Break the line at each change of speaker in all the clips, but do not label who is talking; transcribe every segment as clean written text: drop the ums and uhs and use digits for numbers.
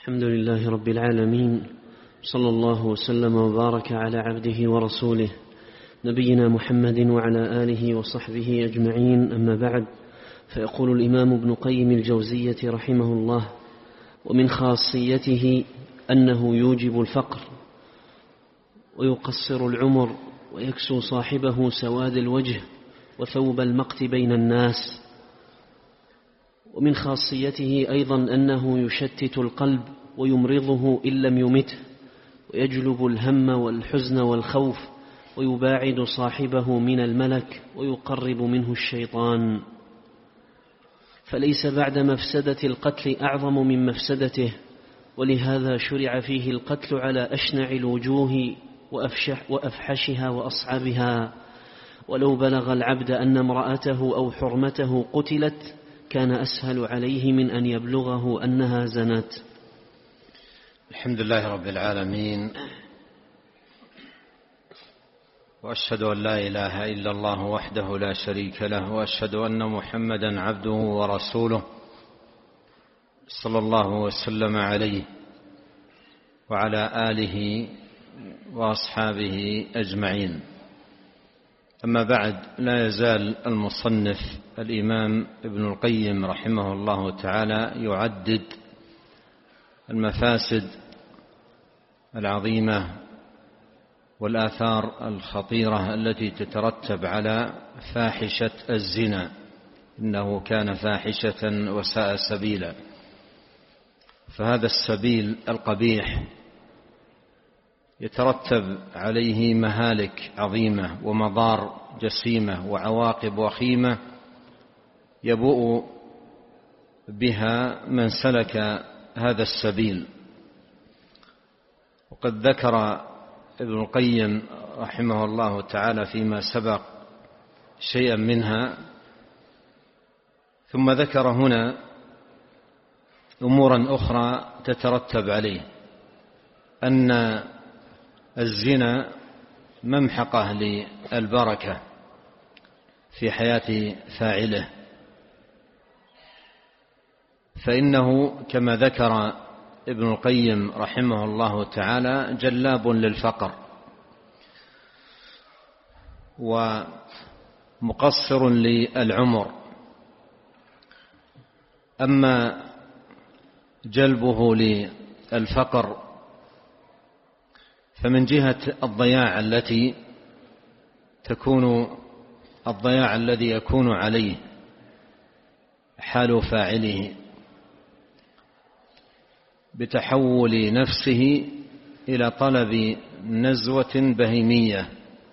الحمد لله رب العالمين، صلى الله وسلم وبارك على عبده ورسوله نبينا محمد وعلى آله وصحبه أجمعين. أما بعد، فيقول الإمام ابن قيم الجوزية رحمه الله: ومن خاصيته أنه يوجب الفقر ويقصر العمر ويكسو صاحبه سواد الوجه وثوب المقت بين الناس. ومن خاصيته أيضا أنه يشتت القلب ويمرضه إن لم يمته، ويجلب الهم والحزن والخوف، ويباعد صاحبه من الملك ويقرب منه الشيطان. فليس بعد مفسدة القتل أعظم من مفسدته، ولهذا شرع فيه القتل على أشنع الوجوه وأفحشها وأصعبها. ولو بلغ العبد أن امرأته أو حرمته قتلت كان أسهل عليه من أن يبلغه أنها زنت.
الحمد لله رب العالمين، وأشهد أن لا إله إلا الله وحده لا شريك له، وأشهد أن محمدا عبده ورسوله صلى الله وسلم عليه وعلى آله وأصحابه أجمعين. أما بعد، لا يزال المصنف الإمام ابن القيم رحمه الله تعالى يعدد المفاسد العظيمة والآثار الخطيرة التي تترتب على فاحشة الزنا. إنه كان فاحشة وساء سبيلا. فهذا السبيل القبيح يترتب عليه مهالك عظيمة ومضار جسيمة وعواقب وخيمة يبوء بها من سلك هذا السبيل. وقد ذكر ابن القيم رحمه الله تعالى فيما سبق شيئا منها، ثم ذكر هنا أمورا أخرى تترتب عليه. أن الزنا ممحقة للبركة في حياة فاعله، فإنه كما ذكر ابن القيم رحمه الله تعالى جلاب للفقر ومقصر للعمر. أما جلبه للفقر فمن جهة الضياع الذي يكون عليه حال فاعله بتحول نفسه إلى طلب نزوة بهيمية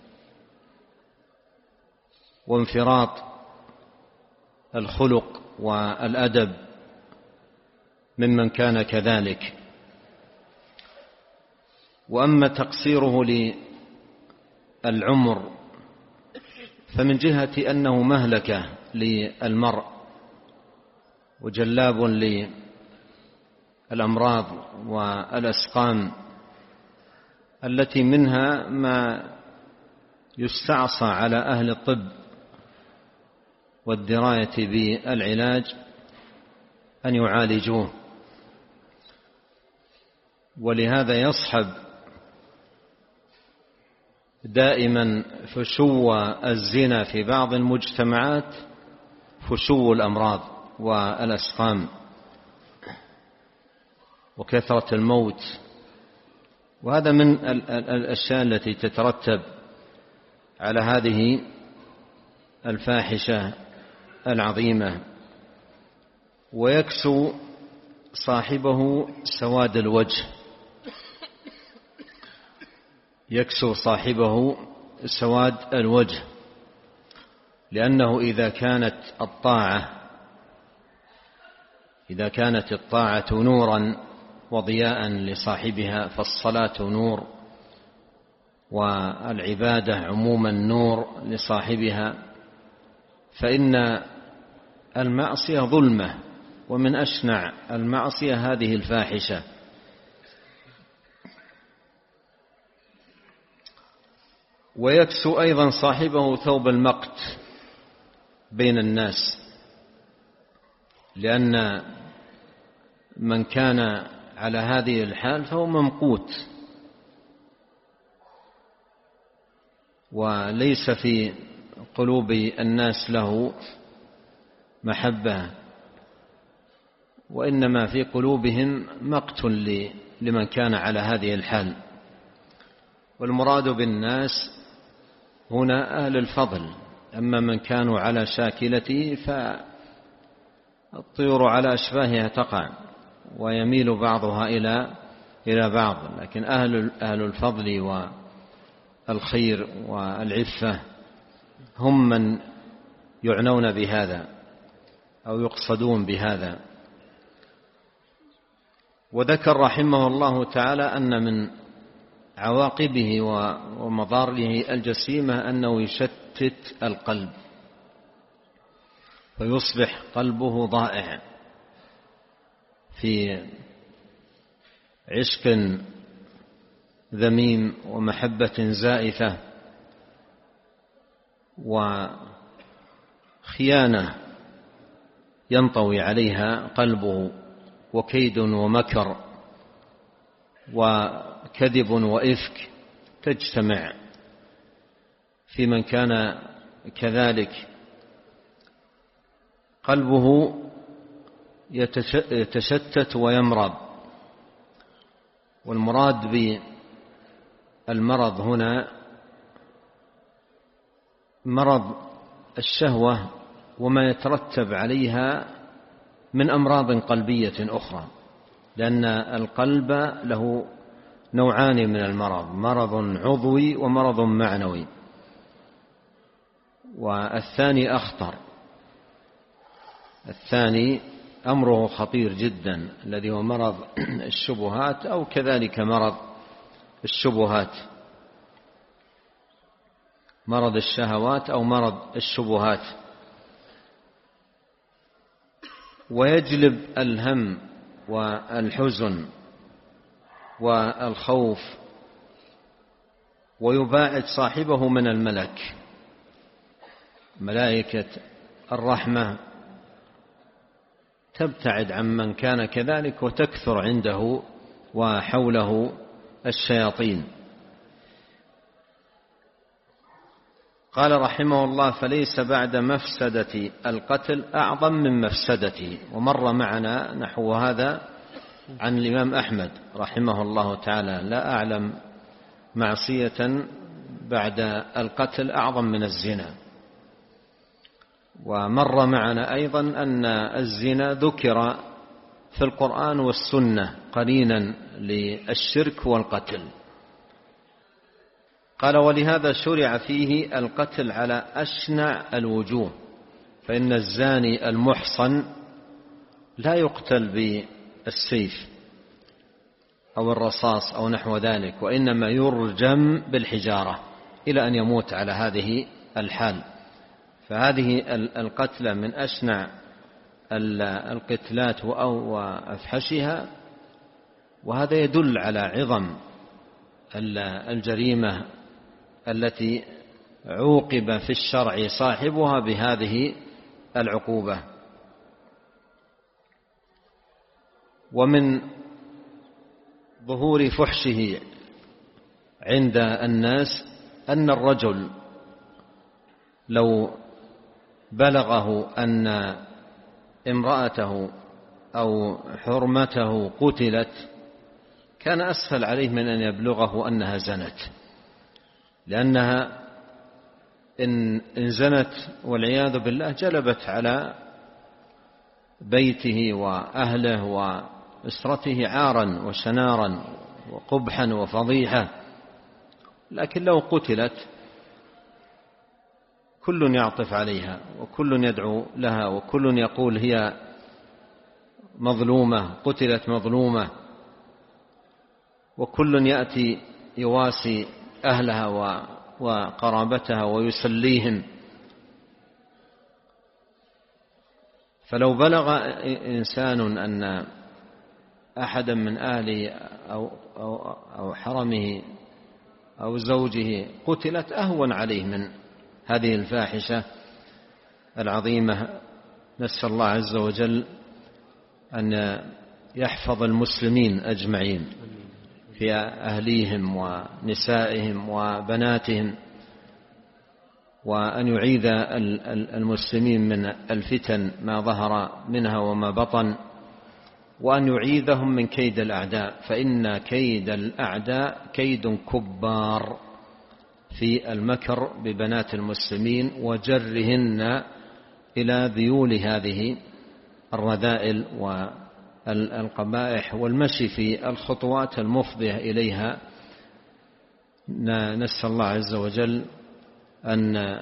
وانفراط الخلق والأدب ممن كان كذلك. وأما تقصيره للعمر فمن جهة أنه مهلكة للمرء وجلاب للأمراض والأسقام التي منها ما يستعصى على أهل الطب والدراية بالعلاج أن يعالجوه. ولهذا يصحب دائما فشو الزنا في بعض المجتمعات فشو الأمراض والأسقام وكثرة الموت. وهذا من الأشياء التي تترتب على هذه الفاحشة العظيمة. ويكسو صاحبه سواد الوجه، يكسو صاحبه سواد الوجه، لأنه إذا كانت الطاعة نورا وضياء لصاحبها فالصلاة نور، والعبادة عموما نور لصاحبها، فإن المعصية ظلمة، ومن أشنع المعصية هذه الفاحشة. ويكسو أيضا صاحبه ثوب المقت بين الناس، لأن من كان على هذه الحال فهو ممقوت، وليس في قلوب الناس له محبة، وإنما في قلوبهم مقت لمن كان على هذه الحال. والمراد بالناس هنا أهل الفضل، أما من كانوا على شاكلته فالطيور على أشباهها تقع ويميل بعضها إلى بعض، لكن أهل الفضل والخير والعفة هم من يعنون بهذا أو يقصدون بهذا. وذكر رحمه الله تعالى أن من عواقبه ومضاره الجسيمة أنه يشتت القلب فيصبح قلبه ضائع في عشق ذميم ومحبة زائفة وخيانة ينطوي عليها قلبه، وكيد ومكر وكذب وإفك تجتمع في من كان كذلك. قلبه يتشتت ويمرض. والمراد بالمرض هنا مرض الشهوة وما يترتب عليها من أمراض قلبية أخرى، لأن القلب له نوعان من المرض: مرض عضوي ومرض معنوي، والثاني أخطر، الثاني أمره خطير جدا، الذي هو مرض الشبهات أو كذلك مرض الشبهات، مرض الشهوات أو مرض الشبهات. ويجلب الهم والحزن والخوف، ويباعد صاحبه من الملك. ملائكة الرحمة تبتعد عمن كان كذلك وتكثر عنده وحوله الشياطين. قال رحمه الله: فليس بعد مفسدة القتل أعظم من مفسدته. ومر معنا نحو هذا عن الإمام أحمد رحمه الله تعالى: لا أعلم معصية بعد القتل أعظم من الزنا. ومر معنا أيضا أن الزنا ذكر في القرآن والسنة قرينا للشرك والقتل. قال: ولهذا شرع فيه القتل على أشنع الوجوه، فإن الزاني المحصن لا يقتل بالسيف أو الرصاص أو نحو ذلك، وإنما يرجم بالحجارة إلى أن يموت على هذه الحال. فهذه القتلة من أشنع القتلات وأفحشها، وهذا يدل على عظم الجريمة التي عوقب في الشرع صاحبها بهذه العقوبة. ومن ظهور فحشه عند الناس أن الرجل لو بلغه أن امرأته أو حرمته قتلت كان أسهل عليه من أن يبلغه أنها زنت، لأنها إن زنت والعياذ بالله جلبت على بيته وأهله وأسرته عارا وشنارا وقبحا وفضيحة. لكن لو قتلت كل يعطف عليها وكل يدعو لها وكل يقول هي مظلومة، قتلت مظلومة، وكل يأتي يواسي أهلها وقرابتها ويسليهم. فلو بلغ إنسان أن أحدا من أهله أو حرمه أو زوجه قتلت أهون عليه من هذه الفاحشة العظيمة. نسأل الله عز وجل أن يحفظ المسلمين أجمعين في أهليهم ونسائهم وبناتهم، وأن يعيذ المسلمين من الفتن ما ظهر منها وما بطن، وأن يعيذهم من كيد الأعداء، فإن كيد الأعداء كيد كبار في المكر ببنات المسلمين وجرهن إلى ذيول هذه الرذائل والقبائح والمشي في الخطوات المفضية إليها. نسأل الله عز وجل أن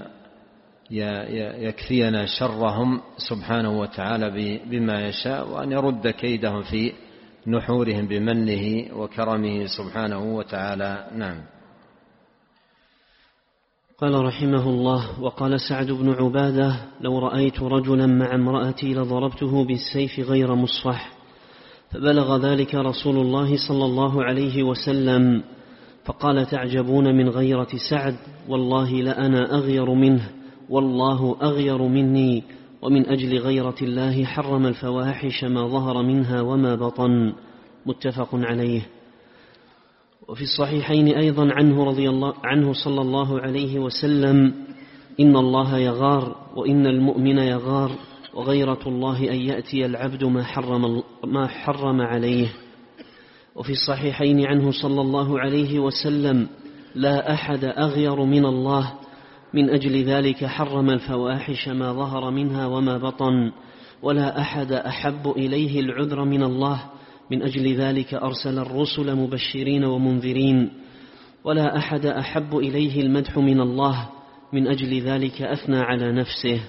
يكفينا شرهم سبحانه وتعالى بما يشاء، وأن يرد كيدهم في نحورهم بمنه وكرمه سبحانه وتعالى. نعم.
قال رحمه الله: وقال سعد بن عبادة: لو رأيت رجلا مع امرأتي لضربته بالسيف غير مصفح. فبلغ ذلك رسول الله صلى الله عليه وسلم فقال: تعجبون من غيرة سعد؟ والله لأنا أغير منه، والله أغير مني، ومن أجل غيرة الله حرم الفواحش ما ظهر منها وما بطن. متفق عليه. وفي الصحيحين أيضا عنه صلى الله عليه وسلم: إن الله يغار، وإن المؤمن يغار، وغيرة الله أن يأتي العبد ما حرم عليه. وفي الصحيحين عنه صلى الله عليه وسلم: لا أحد أغير من الله، من أجل ذلك حرم الفواحش ما ظهر منها وما بطن، ولا أحد أحب إليه العذر من الله، من أجل ذلك أرسل الرسل مبشرين ومنذرين، ولا أحد أحب إليه المدح من الله، من أجل ذلك أثنى على نفسه.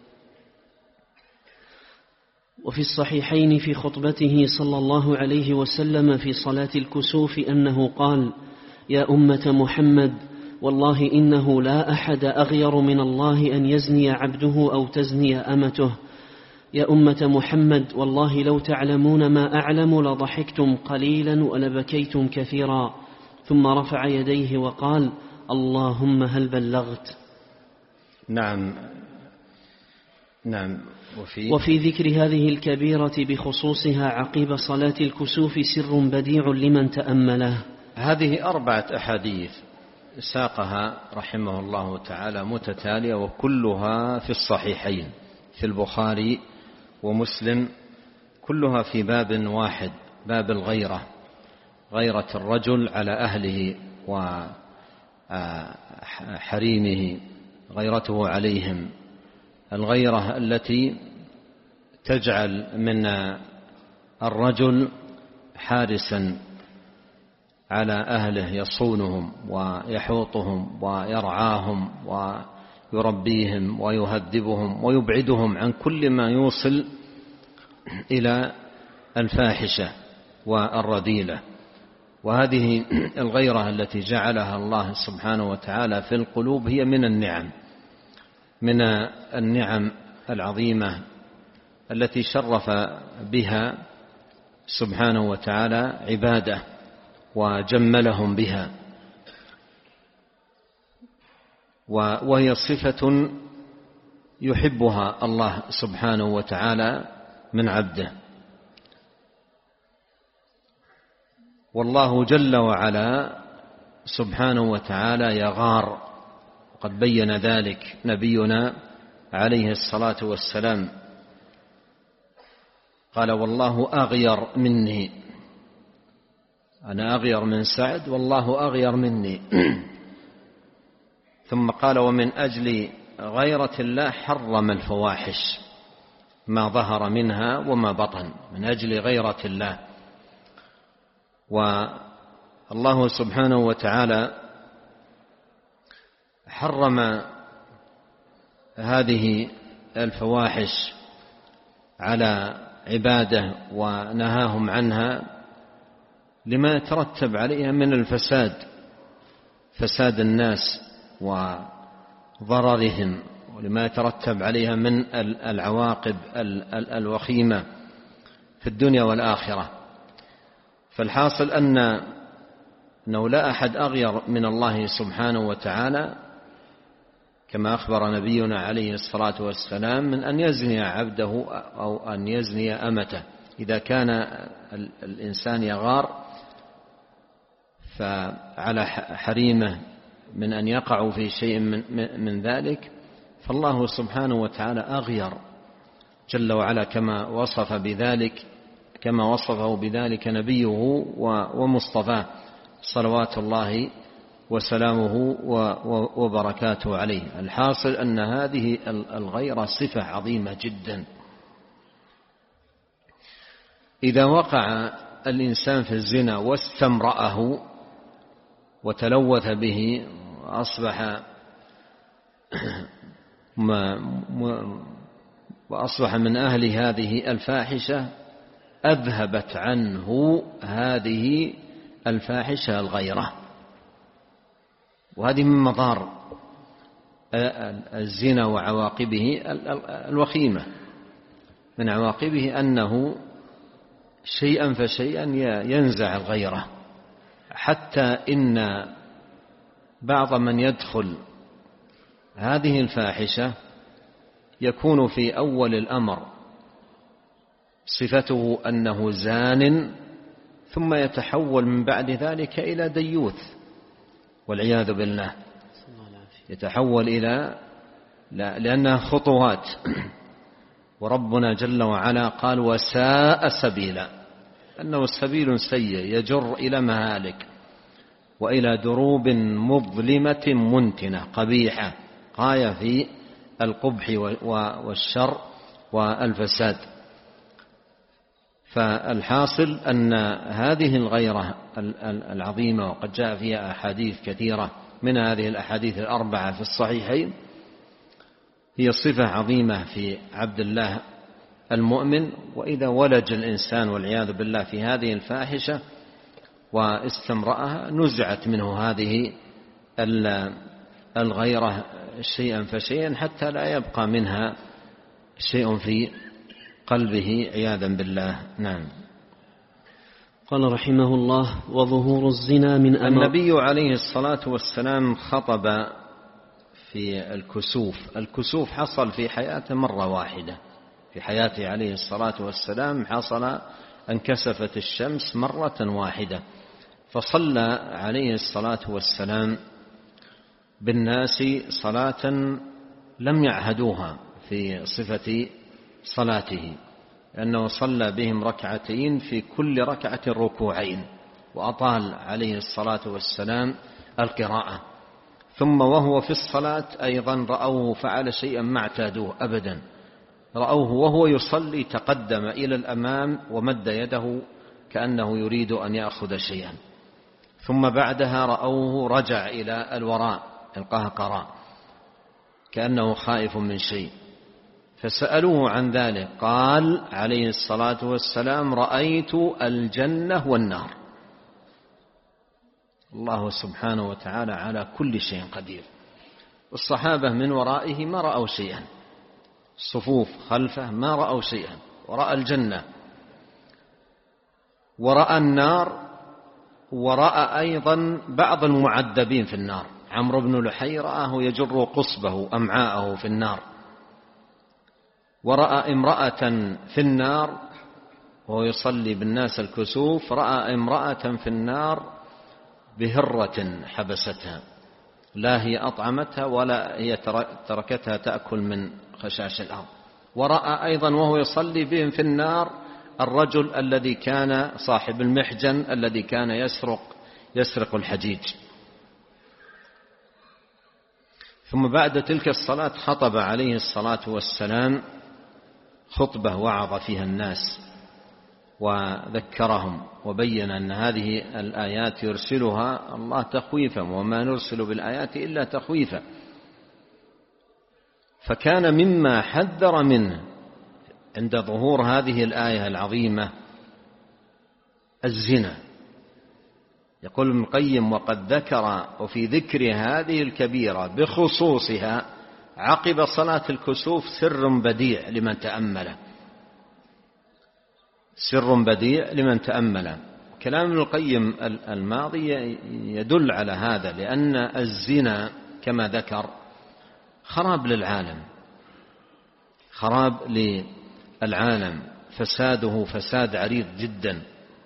وفي الصحيحين في خطبته صلى الله عليه وسلم في صلاة الكسوف أنه قال: يا أمة محمد، والله إنه لا أحد أغير من الله أن يزني عبده أو تزني أمته. يا أمة محمد، والله لو تعلمون ما أعلم لضحكتم قليلا ولبكيتم كثيرا. ثم رفع يديه وقال: اللهم هل بلغت؟
نعم.
وفي ذكر هذه الكبيرة بخصوصها عقب صلاة الكسوف سر بديع لمن تأمله.
هذه 4 أحاديث ساقها رحمه الله تعالى متتالية، وكلها في الصحيحين في البخاري ومسلم، كلها في باب واحد، باب الغيرة، غيرة الرجل على أهله وحريمه، غيرته عليهم، الغيرة التي تجعل من الرجل حارسا على أهله يصونهم ويحوطهم ويرعاهم ويربيهم ويهذبهم ويبعدهم عن كل ما يوصل إلى الفاحشة والرذيلة. وهذه الغيرة التي جعلها الله سبحانه وتعالى في القلوب هي من النعم العظيمة التي شرف بها سبحانه وتعالى عباده وجملهم بها، وهي صفة يحبها الله سبحانه وتعالى من عبده. والله جل وعلا سبحانه وتعالى يغار، وقد بين ذلك نبينا عليه الصلاة والسلام، قال: والله أغير مني، أنا أغير من سعد والله أغير مني. ثم قال: ومن أجل غيرة الله حرم الفواحش ما ظهر منها وما بطن، من أجل غيرة الله. والله سبحانه وتعالى حرم هذه الفواحش على عباده ونهاهم عنها لما يترتب عليها من الفساد، فساد الناس وضررهم، ولما يترتب عليها من العواقب الوخيمة في الدنيا والآخرة. فالحاصل أنه لا أحد أغير من الله سبحانه وتعالى، كما أخبر نبينا عليه الصلاة والسلام، من أن يزني عبده أو أن يزني أمته، إذا كان الإنسان يغار فعلى حريمه من أن يقعوا في شيء من ذلك، فالله سبحانه وتعالى أغير جل وعلا كما وصفه بذلك نبيه ومصطفاه صلوات الله وسلامه وبركاته عليه. الحاصل أن هذه الغيرة صفة عظيمة جدا. إذا وقع الإنسان في الزنا واستمرأه وتلوث به وأصبح من أهل هذه الفاحشة، أذهبت عنه هذه الفاحشة الغيرة. وهذه من مضار الزنا وعواقبه الوخيمة. من عواقبه أنه شيئا فشيئا ينزع الغيرة، حتى إن بعض من يدخل هذه الفاحشة يكون في أول الأمر صفته أنه زان، ثم يتحول من بعد ذلك إلى ديوث والعياذ بالله. يتحول لأنها خطوات. وربنا جل وعلا قال وساء سبيلا، أنه السبيل سيء يجر إلى مهالك وإلى دروب مظلمة منتنة قبيحة غاية في القبح والشر والفساد. فالحاصل أن هذه الغيرة العظيمة، وقد جاء فيها أحاديث كثيرة من هذه الأحاديث الأربعة في الصحيحين، هي صفة عظيمة في عبد الله المؤمن. وإذا ولج الإنسان والعياذ بالله في هذه الفاحشة واستمرأها، نزعت منه هذه الغيرة شيئا فشيئا حتى لا يبقى منها شيء في قلبه عياذا بالله. نعم.
قال رحمه الله: وظهور الزنا من
النبي عليه الصلاة والسلام خطب في الكسوف حصل في حياته مرة واحدة. في حياته عليه الصلاة والسلام حصل أن كسفت الشمس مرة واحدة، فصلى عليه الصلاة والسلام بالناس صلاة لم يعهدوها في صفة صلاته، لأنه صلى بهم ركعتين في كل ركعة ركوعين، وأطال عليه الصلاة والسلام القراءة. ثم وهو في الصلاة أيضا رأوه فعل شيئا ما اعتادوه أبدا، رأوه وهو يصلي تقدم إلى الأمام ومد يده كأنه يريد أن يأخذ شيئا، ثم بعدها رأوه رجع إلى الوراء القهقراء كأنه خائف من شيء، فسألوه عن ذلك قال عليه الصلاة والسلام: رأيت الجنة والنار. الله سبحانه وتعالى على كل شيء قدير. والصحابة من ورائه ما رأوا شيئا، الصفوف خلفه ما رأوا شيئا، ورأى الجنة ورأى النار، ورأى أيضا بعض المعذبين في النار. عمرو بن لحي رآه يجر قصبه أمعاءه في النار، ورأى امرأة في النار وهو يصلي بالناس الكسوف، رأى امرأة في النار بهرة حبستها، لا هي أطعمتها ولا هي تركتها تأكل من خشاش الأرض. ورأى أيضا وهو يصلي بهم في النار الرجل الذي كان صاحب المحجن الذي كان يسرق الحجيج. ثم بعد تلك الصلاة خطب عليه الصلاة والسلام خطبة وعظ فيها الناس وذكرهم، وبين أن هذه الآيات يرسلها الله تخويفا، وما نرسل بالآيات إلا تخويفا. فكان مما حذر منه عند ظهور هذه الآية العظيمة الزنا. يقول ابن القيم: وقد ذكر وفي ذكر هذه الكبيرة بخصوصها عقب صلاة الكسوف سر بديع لمن تأمله، سر بديع لمن تأمله. كلام ابن القيم الماضي يدل على هذا، لأن الزنا كما ذكر خراب للعالم، خراب للعالم، فساده فساد عريض جدا.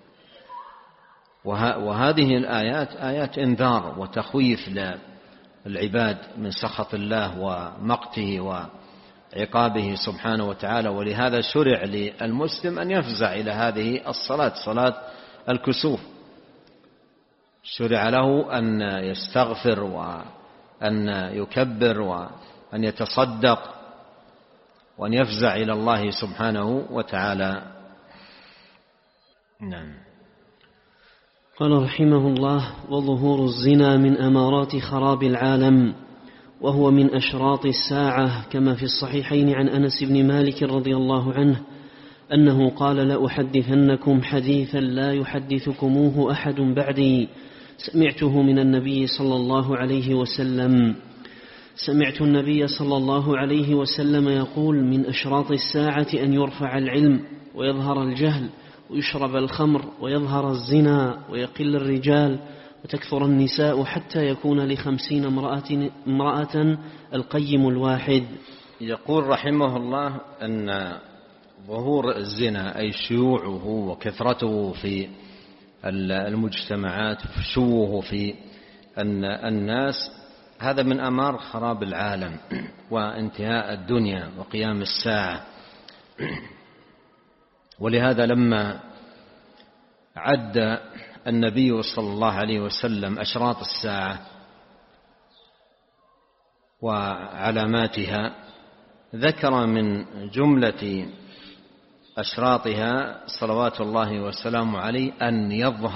وهذه الآيات آيات إنذار وتخويف للعباد من سخط الله ومقته وعقابه سبحانه وتعالى. ولهذا شرع للمسلم أن يفزع إلى هذه الصلاة، صلاة الكسوف، شرع له أن يستغفر وأن يكبر وأن يتصدق وأن يفزع إلى الله سبحانه وتعالى. نعم.
قال رحمه الله: وظهور الزنا من أمارات خراب العالم، وهو من أشراط الساعة، كما في الصحيحين عن أنس بن مالك رضي الله عنه أنه قال: لأحدثنكم حديثا لا يحدثكموه أحد بعدي، سمعته من النبي صلى الله عليه وسلم. سمعت النبي صلى الله عليه وسلم يقول: من أشراط الساعة أن يرفع العلم ويظهر الجهل ويشرب الخمر ويظهر الزنا ويقل الرجال وتكثر النساء حتى يكون ل50 امرأة القيم الواحد. يقول
رحمه الله أن ظهور الزنا أي شيوعه وكثرته في المجتمعات وفشوه في الناس هذا من أمار خراب العالم وانتهاء الدنيا وقيام الساعة. ولهذا لما عد النبي صلى الله عليه وسلم أشراط الساعة وعلاماتها ذكر من جملة أشراطها صلوات الله وسلامه عليه أن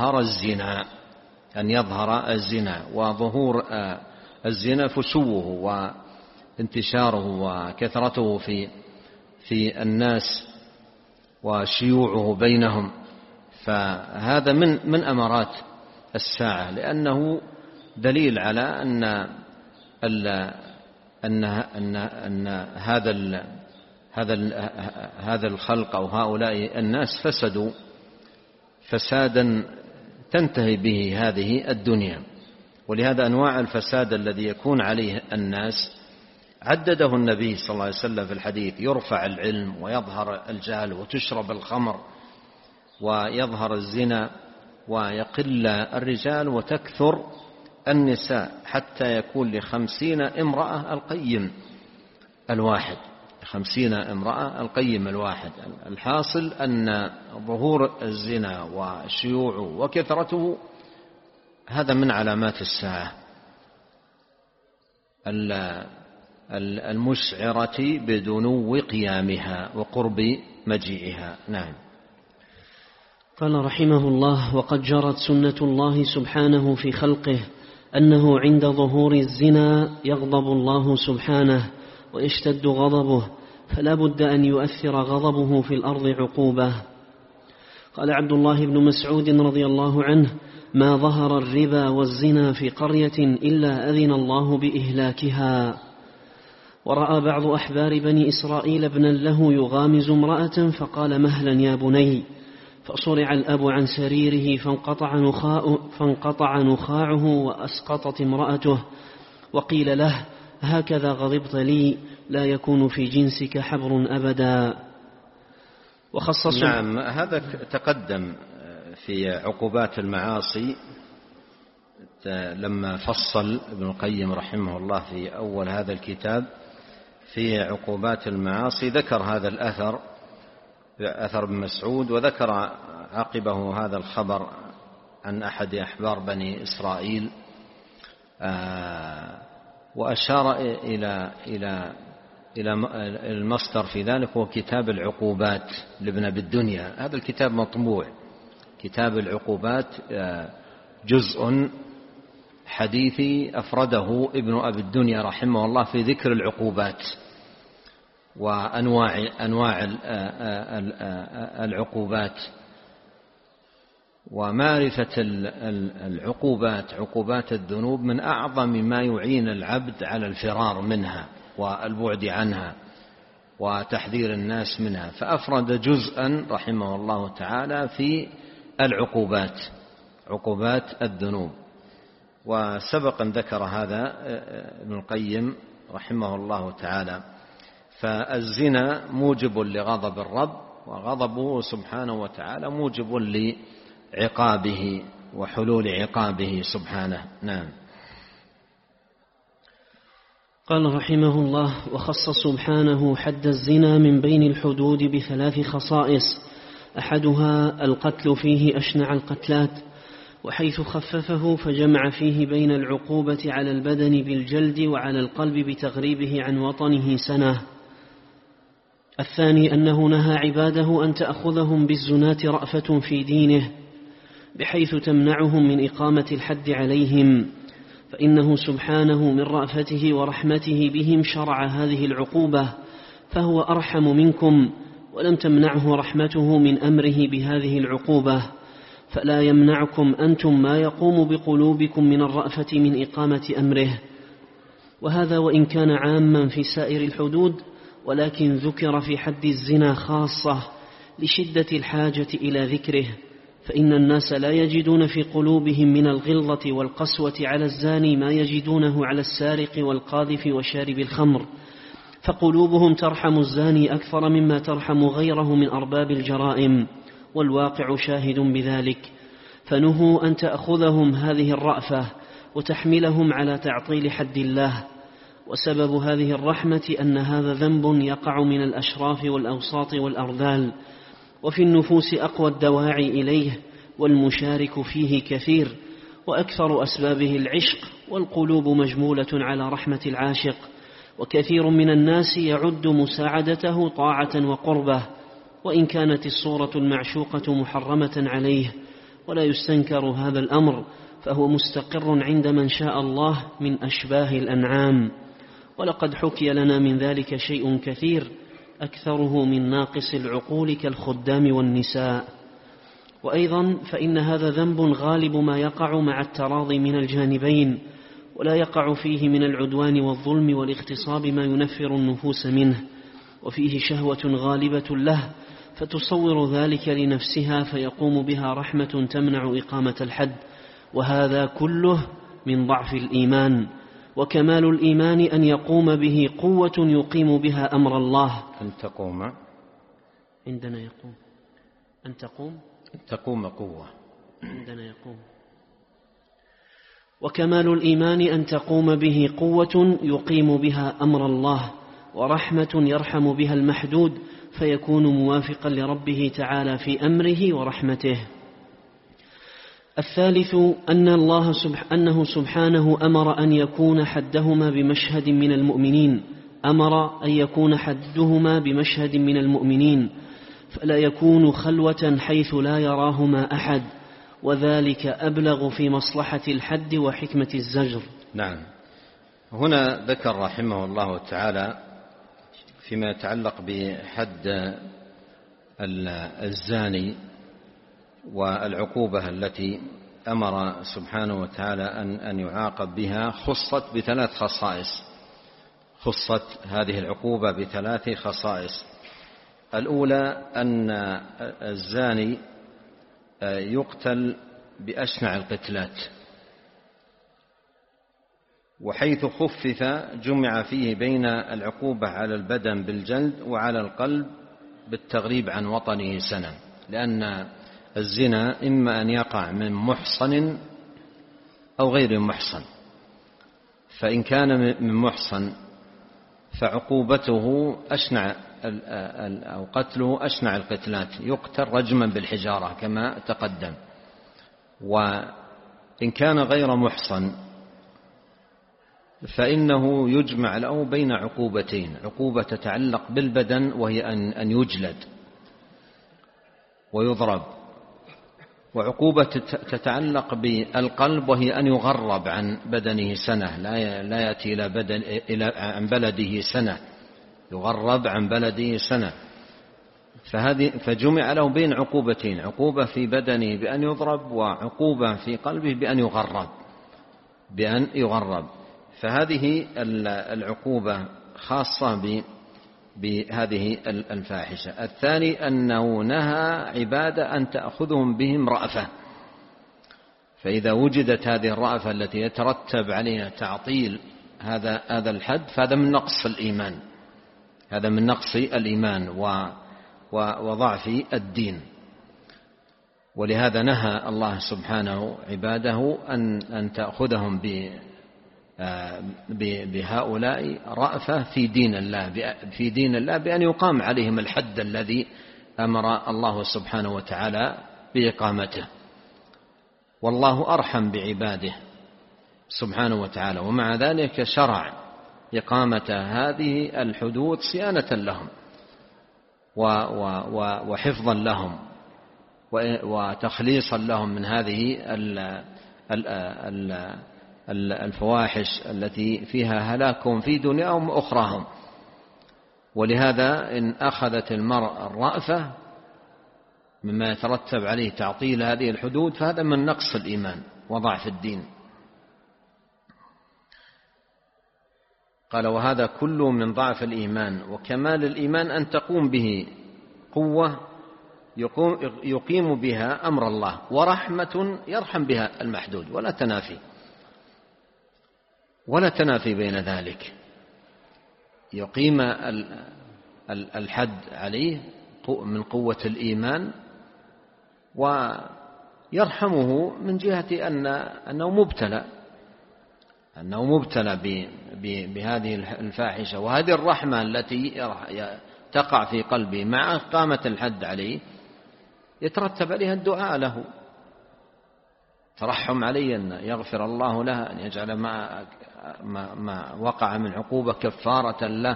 يظهر الزنا. وظهور الزنا فشوه وانتشاره وكثرته في الناس وشيوعه بينهم، فهذا من أمارات الساعة، لأنه دليل على أن هذا الخلق أو هؤلاء الناس فسدوا فسادا تنتهي به هذه الدنيا. ولهذا أنواع الفساد الذي يكون عليه الناس عدده النبي صلى الله عليه وسلم في الحديث: يرفع العلم ويظهر الجهل وتشرب الخمر ويظهر الزنا ويقل الرجال وتكثر النساء حتى يكون ل50 امرأة القيم الواحد. 50 امرأة القيم الواحد. الحاصل أن ظهور الزنا وشيوعه وكثرته هذا من علامات الساعة المشعرة بدنو قيامها وقرب مجيئها. نعم.
قال رحمه الله: وقد جرت سنة الله سبحانه في خلقه أنه عند ظهور الزنا يغضب الله سبحانه ويشتد غضبه، فلا بد أن يؤثر غضبه في الأرض عقوبة. قال عبد الله بن مسعود رضي الله عنه: ما ظهر الربا والزنا في قرية إلا أذن الله بإهلاكها. ورأى بعض أحبار بني إسرائيل ابنا له يغامز امرأة فقال: مهلا يا بني، فصرع الأب عن سريره فانقطع نخاعه وأسقطت امرأته، وقيل له: هكذا غضبت لي، لا يكون في جنسك حبر أبدا. وخصص
نعم، هذا تقدم في عقوبات المعاصي لما فصل ابن القيم رحمه الله في أول هذا الكتاب في عقوبات المعاصي، ذكر هذا الأثر، أثر ابن مسعود، وذكر عقبه هذا الخبر عن أحد أحبار بني إسرائيل، وأشار إلى المصدر في ذلك هو كتاب العقوبات لابن أبي الدنيا. هذا الكتاب مطبوع، كتاب العقوبات، جزء حديثي أفرده ابن أبي الدنيا رحمه الله في ذكر العقوبات وأنواع العقوبات ومعرفة العقوبات، عقوبات الذنوب، من أعظم ما يعين العبد على الفرار منها والبعد عنها وتحذير الناس منها، فأفرد جزءا رحمه الله تعالى في العقوبات، عقوبات الذنوب. وسبق أن ذكر هذا ابن القيم رحمه الله تعالى. فالزنا موجب لغضب الرب وغضبه سبحانه وتعالى موجب لعقابه وحلول عقابه سبحانه. نعم.
قال رحمه الله: وخص سبحانه حد الزنا من بين الحدود بثلاث خصائص، أحدها القتل فيه أشنع القتلات، وحيث خففه فجمع فيه بين العقوبة على البدن بالجلد وعلى القلب بتغريبه عن وطنه سنة. الثاني أنه نهى عباده أن تأخذهم بالزناة رأفة في دينه، بحيث تمنعهم من إقامة الحد عليهم، فإنه سبحانه من رأفته ورحمته بهم شرع هذه العقوبة، فهو أرحم منكم، ولم تمنعه رحمته من أمره بهذه العقوبة، فلا يمنعكم أنتم ما يقوم بقلوبكم من الرأفة من إقامة أمره. وهذا وإن كان عاما في سائر الحدود، ولكن ذكر في حد الزنا خاصة لشدة الحاجة إلى ذكره، فإن الناس لا يجدون في قلوبهم من الغلظة والقسوة على الزاني ما يجدونه على السارق والقاذف وشارب الخمر، فقلوبهم ترحم الزاني أكثر مما ترحم غيره من أرباب الجرائم، والواقع شاهد بذلك، فنهوا أن تأخذهم هذه الرأفة وتحملهم على تعطيل حد الله. وسبب هذه الرحمة أن هذا ذنب يقع من الأشراف والأوساط والأرذال، وفي النفوس أقوى الدواعي إليه، والمشارك فيه كثير، وأكثر أسبابه العشق، والقلوب مجمولة على رحمة العاشق، وكثير من الناس يعد مساعدته طاعة وقربة، وإن كانت الصورة المعشوقة محرمة عليه، ولا يستنكر هذا الأمر، فهو مستقر عند من شاء الله من أشباه الأنعام. ولقد حكي لنا من ذلك شيء كثير، أكثره من ناقص العقول كالخدام والنساء. وأيضا فإن هذا ذنب غالب ما يقع مع التراضي من الجانبين، ولا يقع فيه من العدوان والظلم والاغتصاب ما ينفر النفوس منه، وفيه شهوة غالبة له، فتصور ذلك لنفسها فيقوم بها رحمة تمنع إقامة الحد، وهذا كله من ضعف الإيمان. وكمال الإيمان أن يقوم به قوة يقيم بها أمر الله.
أن تقوم
عندنا يقوم، أن
تقوم قوة
عندنا يقوم. وكمال الإيمان أن تقوم به قوة يقيم بها أمر الله، ورحمة يرحم بها المحدود، فيكون موافقا لربه تعالى في أمره ورحمته. الثالث أنه سبحانه أمر أن يكون حدهما بمشهد من المؤمنين، أمر أن يكون حدهما بمشهد من المؤمنين، فلا يكون خلوة حيث لا يراهما أحد، وذلك أبلغ في مصلحة الحد وحكمة الزجر.
نعم. هنا ذكر رحمه الله تعالى فيما يتعلق بحد الزاني والعقوبة التي أمر سبحانه وتعالى أن يعاقب بها، خصت بثلاث خصائص. خصت هذه العقوبة بثلاث خصائص. الأولى أن الزاني يقتل بأشنع القتلات، وحيث خفف جمع فيه بين العقوبة على البدن بالجلد وعلى القلب بالتغريب عن وطنه سنة، لأن الزنا إما أن يقع من محصن أو غير محصن، فإن كان من محصن فعقوبته أشنع أو قتله أشنع القتلات، يقتل رجما بالحجارة كما تقدم. وإن كان غير محصن فإنه يجمع له بين عقوبتين: عقوبة تتعلق بالبدن وهي أن يجلد ويضرب، وعقوبة تتعلق بالقلب وهي أن يغرب عن بدنه سنة، لا يأتي عن بلده سنة، يغرب عن بلده سنة. فجمع له بين عقوبتين: عقوبة في بدنه بأن يضرب، وعقوبة في قلبه بأن يغرب. فهذه العقوبة خاصة بهذه الفاحشة. الثاني أنه نهى عبادة أن تأخذهم بهم رأفة، فإذا وجدت هذه الرأفة التي يترتب عليها تعطيل هذا الحد، فهذا من نقص الإيمان، هذا من نقص الإيمان. وضعف الدين. ولهذا نهى الله سبحانه عباده أن تأخذهم بهؤلاء رأفة في دين الله بأن يقام عليهم الحد الذي أمر الله سبحانه وتعالى بإقامته. والله أرحم بعباده سبحانه وتعالى، ومع ذلك شرع إقامة هذه الحدود صيانة لهم وحفظا لهم وتخليصا لهم من هذه الفواحش التي فيها هلاكهم في دنياهم وأخراهم. ولهذا إن أخذت المرء الرأفة مما يترتب عليه تعطيل هذه الحدود فهذا من نقص الإيمان وضعف الدين. قال وهذا كله من ضعف الإيمان. وكمال الإيمان أن تقوم به قوة يقيم بها أمر الله، ورحمة يرحم بها المحدود، ولا تنافي بين ذلك. يقيم الحد عليه من قوة الإيمان، ويرحمه من جهة أنه مبتلى بهذه الفاحشة. وهذه الرحمة التي تقع في قلبه مع إقامة الحد عليه يترتب عليها الدعاء له، ترحم عليه أن يغفر الله له، أن يجعل ما وقع من عقوبة كفارة له.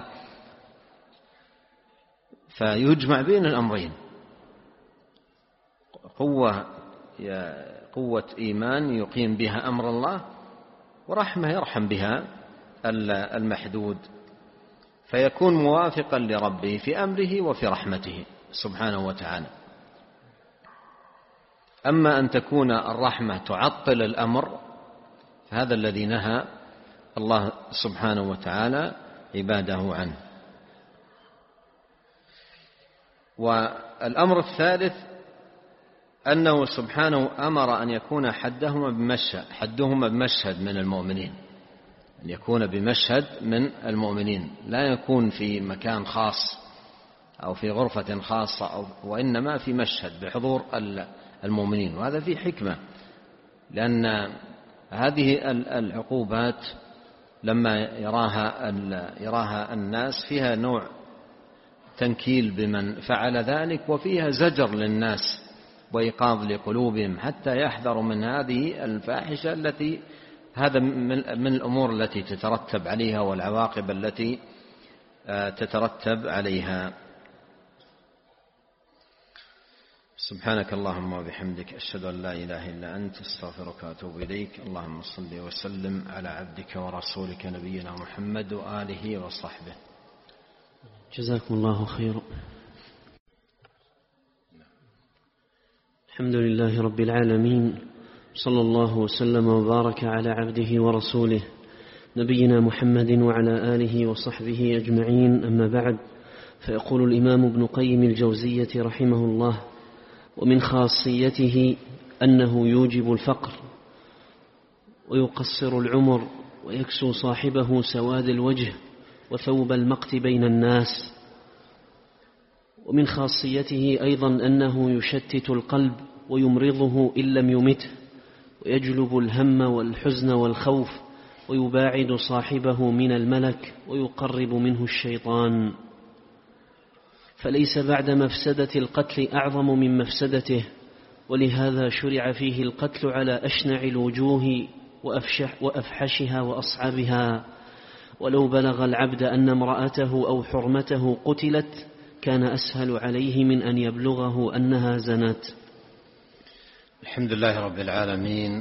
فيجمع بين الأمرين، قوة إيمان يقيم بها أمر الله، ورحمة يرحم بها المحدود، فيكون موافقا لربه في أمره وفي رحمته سبحانه وتعالى. أما أن تكون الرحمة تعطل الأمر هذا الذي نهى الله سبحانه وتعالى عباده عنه. والأمر الثالث أنه سبحانه أمر أن يكون حدهما بمشهد من المؤمنين، أن يكون بمشهد من المؤمنين، لا يكون في مكان خاص أو في غرفة خاصة، وإنما في مشهد بحضور المؤمنين. وهذا فيه حكمة، لأن هذه العقوبات لما يراها الناس فيها نوع تنكيل بمن فعل ذلك، وفيها زجر للناس وإيقاظ لقلوبهم حتى يحذروا من هذه الفاحشة التي هذا من الأمور التي تترتب عليها والعواقب التي تترتب عليها. سبحانك اللهم وبحمدك، أشهد أن لا إله إلا أنت، استغفرك وأتوب إليك. اللهم صل وسلم على عبدك ورسولك نبينا محمد وآله وصحبه.
جزاكم الله خيرا. الحمد لله رب العالمين، صلى الله وسلم وبارك على عبده ورسوله نبينا محمد وعلى آله وصحبه أجمعين. أما بعد، فيقول الإمام ابن قيم الجوزية رحمه الله: ومن خاصيته أنه يوجب الفقر ويقصر العمر ويكسو صاحبه سواد الوجه وثوب المقت بين الناس. ومن خاصيته أيضا أنه يشتت القلب ويمرضه إن لم يمته، ويجلب الهم والحزن والخوف، ويباعد صاحبه من الملك ويقرب منه الشيطان. فليس بعد مفسدة القتل أعظم من مفسدته، ولهذا شرع فيه القتل على أشنع الوجوه وأفحشها وأصعبها. ولو بلغ العبد أن امرأته أو حرمته قتلت كان أسهل عليه من أن يبلغه أنها زنت.
الحمد لله رب العالمين،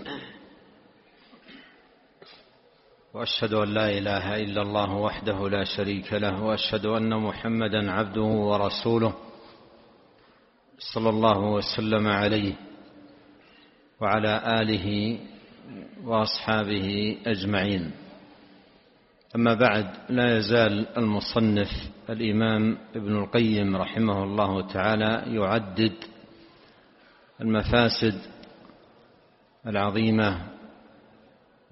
وأشهد أن لا إله إلا الله وحده لا شريك له، وأشهد أن محمدا عبده ورسوله صلى الله وسلم عليه وعلى آله وأصحابه أجمعين. أما بعد، لا يزال المصنف الإمام ابن القيم رحمه الله تعالى يعدد المفاسد العظيمة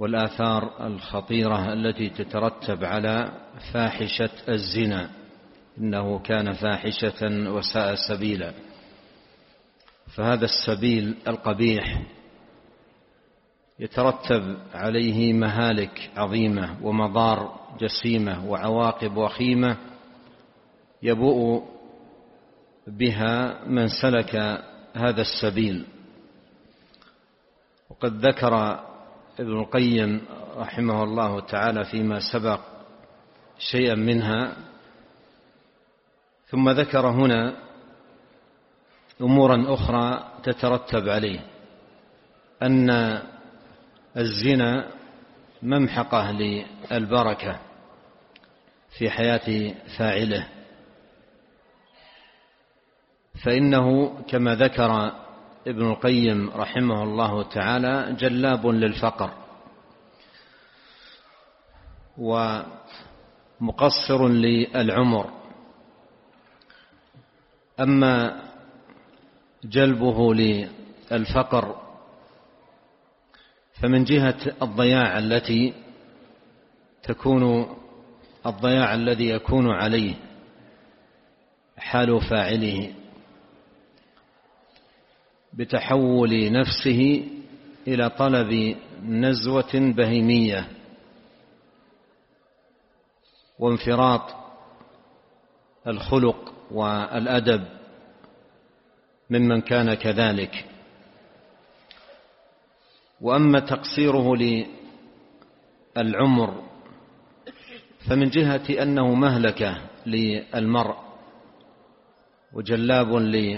والآثار الخطيرة التي تترتب على فاحشة الزنا إنه كان فاحشة وساء سبيلا. فهذا السبيل القبيح يترتب عليه مهالك عظيمة ومضار جسيمة وعواقب وخيمة يبوء بها من سلك هذا السبيل. وقد ذكر ابن القيم رحمه الله تعالى فيما سبق شيئا منها، ثم ذكر هنا أمورا أخرى تترتب عليه، أن الزنا ممحقة للبركة في حياة فاعله، فإنه كما ذكر ابن القيم رحمه الله تعالى جلاب للفقر ومقصر للعمر. أما جلبه للفقر فمن جهة الضياع الذي يكون عليه حال فاعله بتحول نفسه إلى طلب نزوة بهيمية وانفراط الخلق والأدب ممن كان كذلك. وأما تقصيره للعمر فمن جهة أنه مهلكة للمرء وجلاب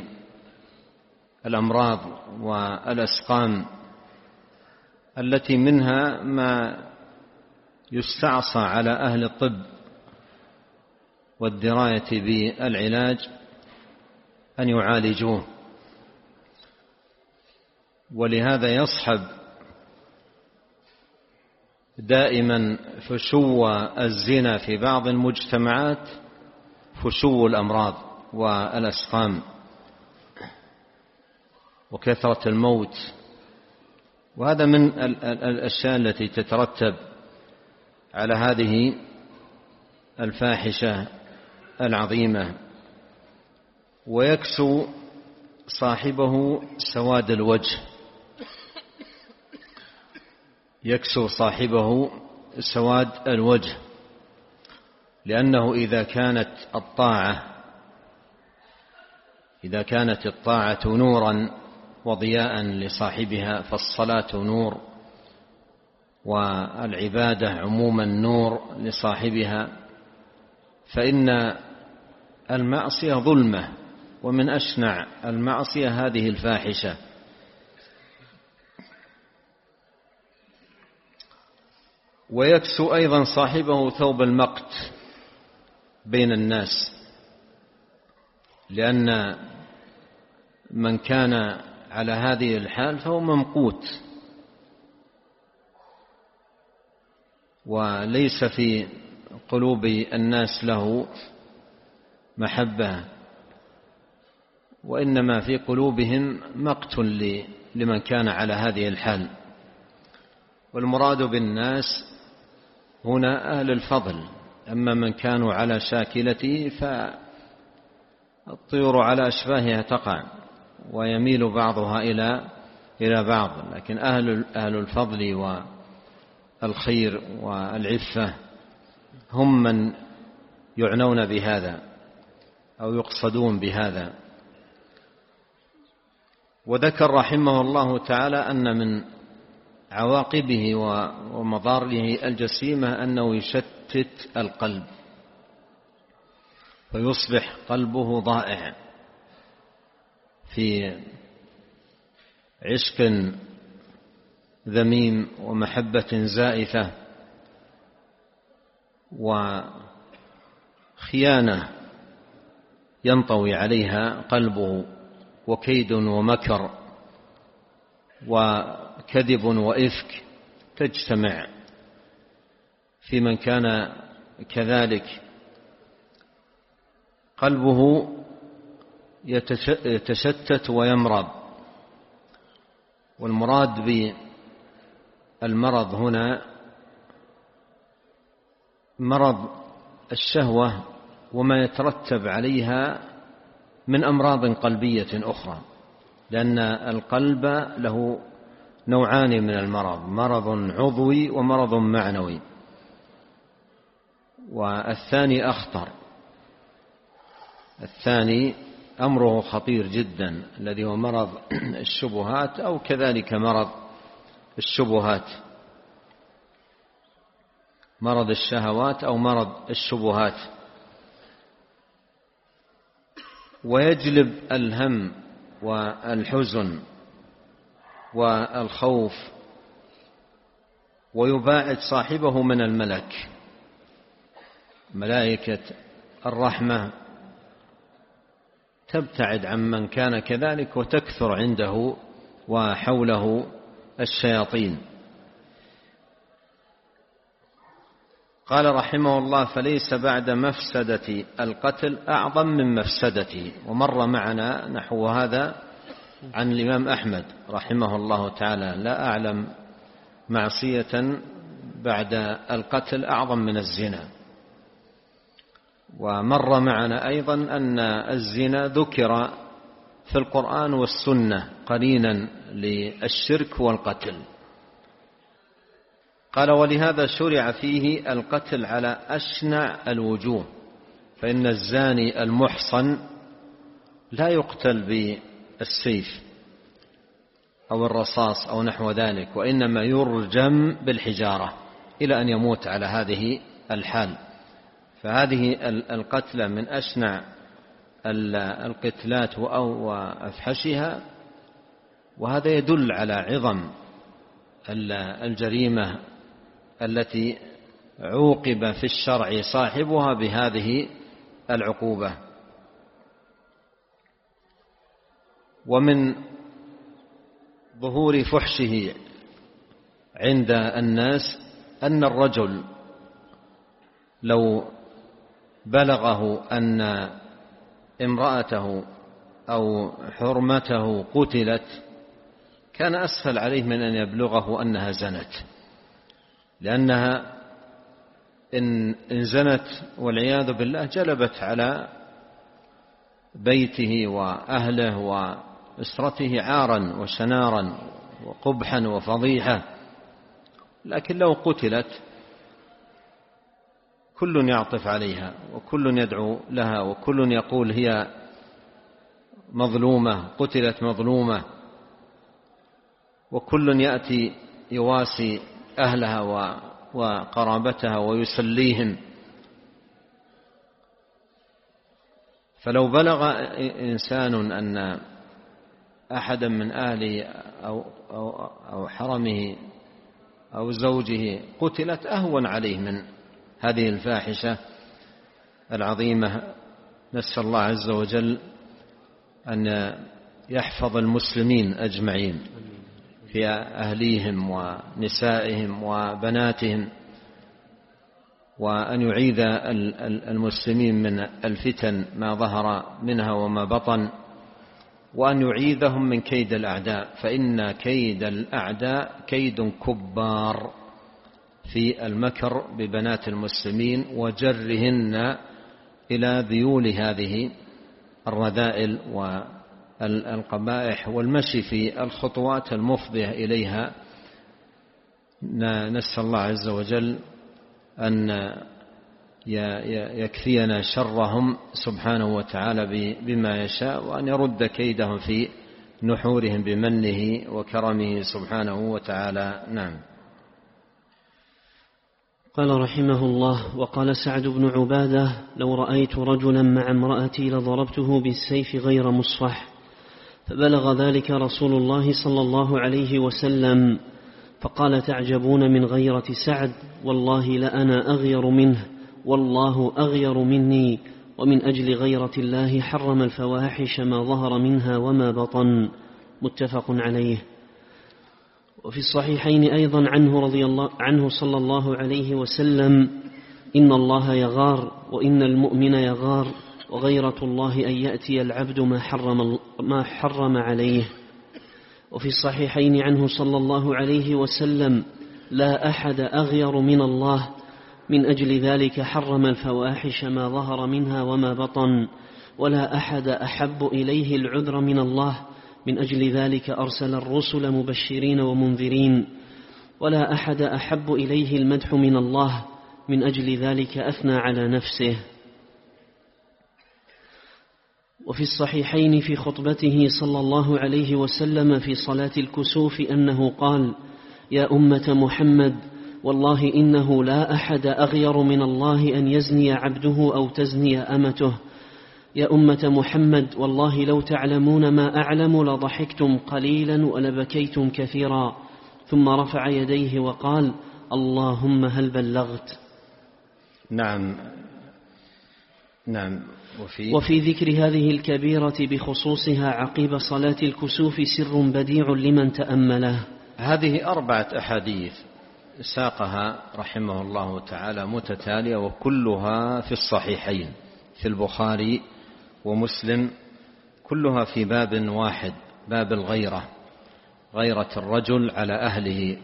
للأمراض والأسقام التي منها ما يستعصى على أهل الطب والدراية بالعلاج أن يعالجوه. ولهذا يصحب دائما فشو الزنا في بعض المجتمعات فشو الأمراض والأسقام وكثرة الموت، وهذا من الأشياء التي تترتب على هذه الفاحشة العظيمة. ويكسو صاحبه سواد الوجه، يكسو صاحبه سواد الوجه، لأنه إذا كانت الطاعة نورا وضياء لصاحبها فالصلاة نور، والعبادة عموما نور لصاحبها، فإن المعصية ظلمة، ومن أشنع المعصية هذه الفاحشة. ويكسو أيضا صاحبه ثوب المقت بين الناس، لأن من كان على هذه الحال فهو ممقوت، وليس في قلوب الناس له محبة، وإنما في قلوبهم مقت لمن كان على هذه الحال. والمراد بالناس هنا أهل الفضل، أما من كانوا على شاكلته فالطيور على أشباهها تقع ويميل بعضها إلى بعض، لكن أهل الفضل والخير والعفة هم من يعنون بهذا أو يقصدون بهذا. وذكر رحمه الله تعالى أن من عواقبه ومضاره الجسيمة أنه يشتت القلب، فيصبح قلبه ضائع في عشق ذميم ومحبة زائفة وخيانة ينطوي عليها قلبه، وكيد ومكر وكذب وإفك تجتمع في من كان كذلك. قلبه يتشتت ويمرض. والمراد بالمرض هنا مرض الشهوة وما يترتب عليها من أمراض قلبية أخرى، لأن القلب له نوعان من المرض: مرض عضوي ومرض معنوي، والثاني أخطر. الثاني أمره خطير جدا، الذي هو مرض الشبهات، أو كذلك مرض الشبهات، مرض الشهوات أو مرض الشبهات. ويجلب الهم والحزن والخوف، ويباعد صاحبه من الملك. ملائكة الرحمة تبتعد عمن كان كذلك، وتكثر عنده وحوله الشياطين. قال رحمه الله: فليس بعد مفسدة القتل أعظم من مفسدته. ومر معنا نحو هذا عن الإمام أحمد رحمه الله تعالى: لا أعلم معصية بعد القتل أعظم من الزنا. ومر معنا أيضا أن الزنا ذكر في القرآن والسنة قرينا للشرك والقتل. قال: ولهذا شرع فيه القتل على أشنع الوجوه، فإن الزاني المحصن لا يقتل بالسيف أو الرصاص أو نحو ذلك، وإنما يرجم بالحجارة إلى أن يموت على هذه الحال. فهذه القتلة من أشنع القتلات وأفحشها، وهذا يدل على عظم الجريمة التي عوقب في الشرع صاحبها بهذه العقوبة. ومن ظهور فحشه عند الناس أن الرجل لو بلغه أن امرأته أو حرمته قتلت كان أسهل عليه من أن يبلغه أنها زنت، لأنها إن زنت والعياذ بالله جلبت على بيته وأهله وأسرته عارا وشنارا وقبحا وفضيحة. لكن لو قتلت كل يعطف عليها، وكل يدعو لها، وكل يقول هي مظلومة، قتلت مظلومة، وكل يأتي يواسي أهلها وقرابتها ويسليهم. فلو بلغ إنسان أن أحدا من أهله أو حرمه أو زوجه قتلت أهون عليه من هذه الفاحشة العظيمة. نسأل الله عز وجل أن يحفظ المسلمين أجمعين في أهليهم ونسائهم وبناتهم، وأن يعيذ المسلمين من الفتن ما ظهر منها وما بطن، وأن يعيذهم من كيد الأعداء، فإن كيد الأعداء كيد كبار في المكر ببنات المسلمين وجرهن إلى ذيول هذه الرذائل والقبائح والمشي في الخطوات المفضية إليها. نسأل الله عز وجل أن يكفينا شرهم سبحانه وتعالى بما يشاء، وأن يرد كيدهم في نحورهم بمنه وكرمه سبحانه وتعالى. نعم.
قال رحمه الله: وقال سعد بن عبادة: لو رأيت رجلا مع امرأتي لضربته بالسيف غير مصفح. فبلغ ذلك رسول الله صلى الله عليه وسلم فقال: تعجبون من غيرة سعد، والله لأنا أغير منه، والله أغير مني، ومن أجل غيرة الله حرم الفواحش ما ظهر منها وما بطن. متفق عليه. وفي الصحيحين أيضا عنه صلى الله عليه وسلم: إن الله يغار، وإن المؤمن يغار، وغيرة الله أن يأتي العبد ما حرم عليه. وفي الصحيحين عنه صلى الله عليه وسلم: لا أحد أغير من الله، من أجل ذلك حرم الفواحش ما ظهر منها وما بطن، ولا أحد أحب إليه العذر من الله، من أجل ذلك أرسل الرسل مبشرين ومنذرين، ولا أحد أحب إليه المدح من الله، من أجل ذلك أثنى على نفسه. وفي الصحيحين في خطبته صلى الله عليه وسلم في صلاة الكسوف أنه قال: يا أمة محمد، والله إنه لا أحد أغير من الله أن يزني عبده أو تزني أمته. يا أمة محمد، والله لو تعلمون ما أعلم لضحكتم قليلا ولبكيتم كثيرا. ثم رفع يديه وقال: اللهم هل بلغت؟
نعم.
وفي ذكر هذه الكبيرة بخصوصها عقب صلاة الكسوف سر بديع لمن تأمله.
هذه 4 أحاديث ساقها رحمه الله تعالى متتالية، وكلها في الصحيحين في البخاري ومسلم، كلها في باب واحد، باب الغيرة، غيرة الرجل على أهله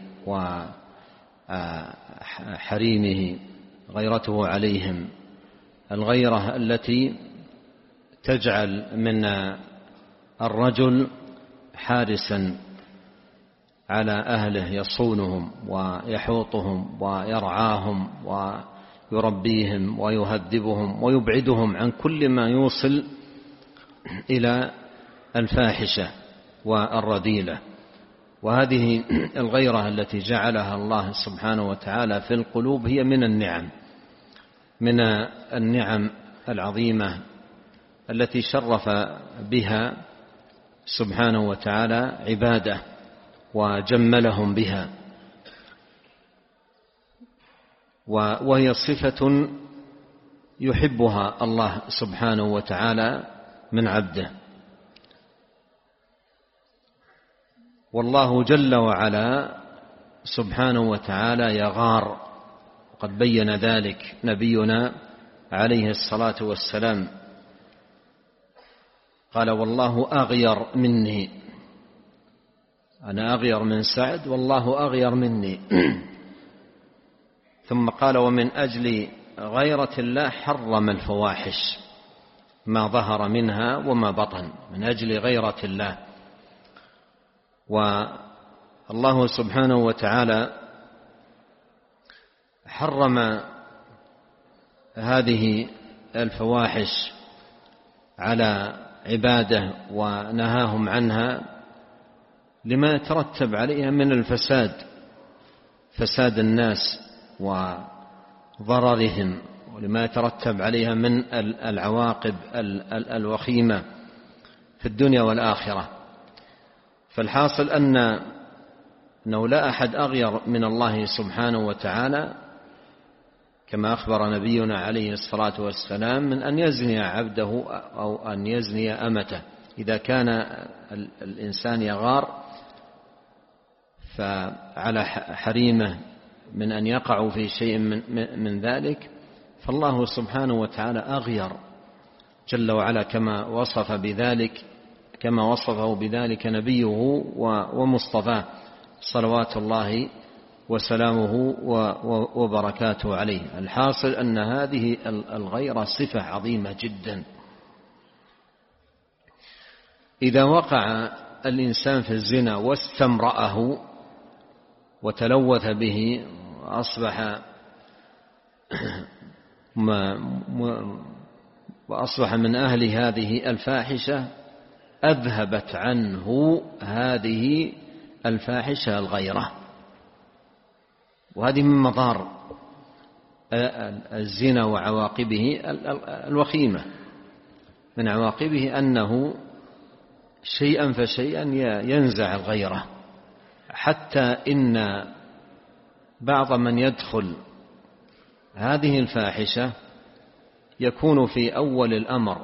وحريمه، غيرته عليهم، الغيرة التي تجعل من الرجل حارسا على أهله يصونهم ويحوطهم ويرعاهم ويربيهم ويهذبهم ويبعدهم عن كل ما يوصل إلى الفاحشة والرذيلة. وهذه الغيرة التي جعلها الله سبحانه وتعالى في القلوب هي من النعم العظيمة التي شرف بها سبحانه وتعالى عباده وجملهم بها، وهي صفة يحبها الله سبحانه وتعالى من عبده. والله جل وعلا سبحانه وتعالى يغار، وقد بين ذلك نبينا عليه الصلاة والسلام، قال: والله أغير مني، أنا أغير من سعد والله أغير مني. ثم قال: ومن أجل غيرة الله حرم الفواحش ما ظهر منها وما بطن، من أجل غيرة الله. والله سبحانه وتعالى حرم هذه الفواحش على عباده ونهاهم عنها لما يترتب عليها من الفساد، فساد الناس وضررهم، ولما يترتب عليها من العواقب الوخيمة في الدنيا والآخرة. فالحاصل أنه لا أحد أغير من الله سبحانه وتعالى، كما أخبر نبينا عليه الصلاة والسلام، من أن يزني عبده أو أن يزني أمته. إذا كان الإنسان يغار فعلى حريمه من أن يقعوا في شيء من ذلك، فالله سبحانه وتعالى أغير جل وعلا، كما وصفه بذلك نبيه ومصطفاه صلوات الله وسلامه وبركاته عليه. الحاصل أن هذه الغيرة صفة عظيمة جدا. إذا وقع الإنسان في الزنا واستمرأه وتلوث به وأصبح من أهل هذه الفاحشة، أذهبت عنه هذه الفاحشة الغيرة. وهذه من مضار الزنا وعواقبه الوخيمة. من عواقبه أنه شيئا فشيئا ينزع الغيرة، حتى إن بعض من يدخل هذه الفاحشة يكون في أول الأمر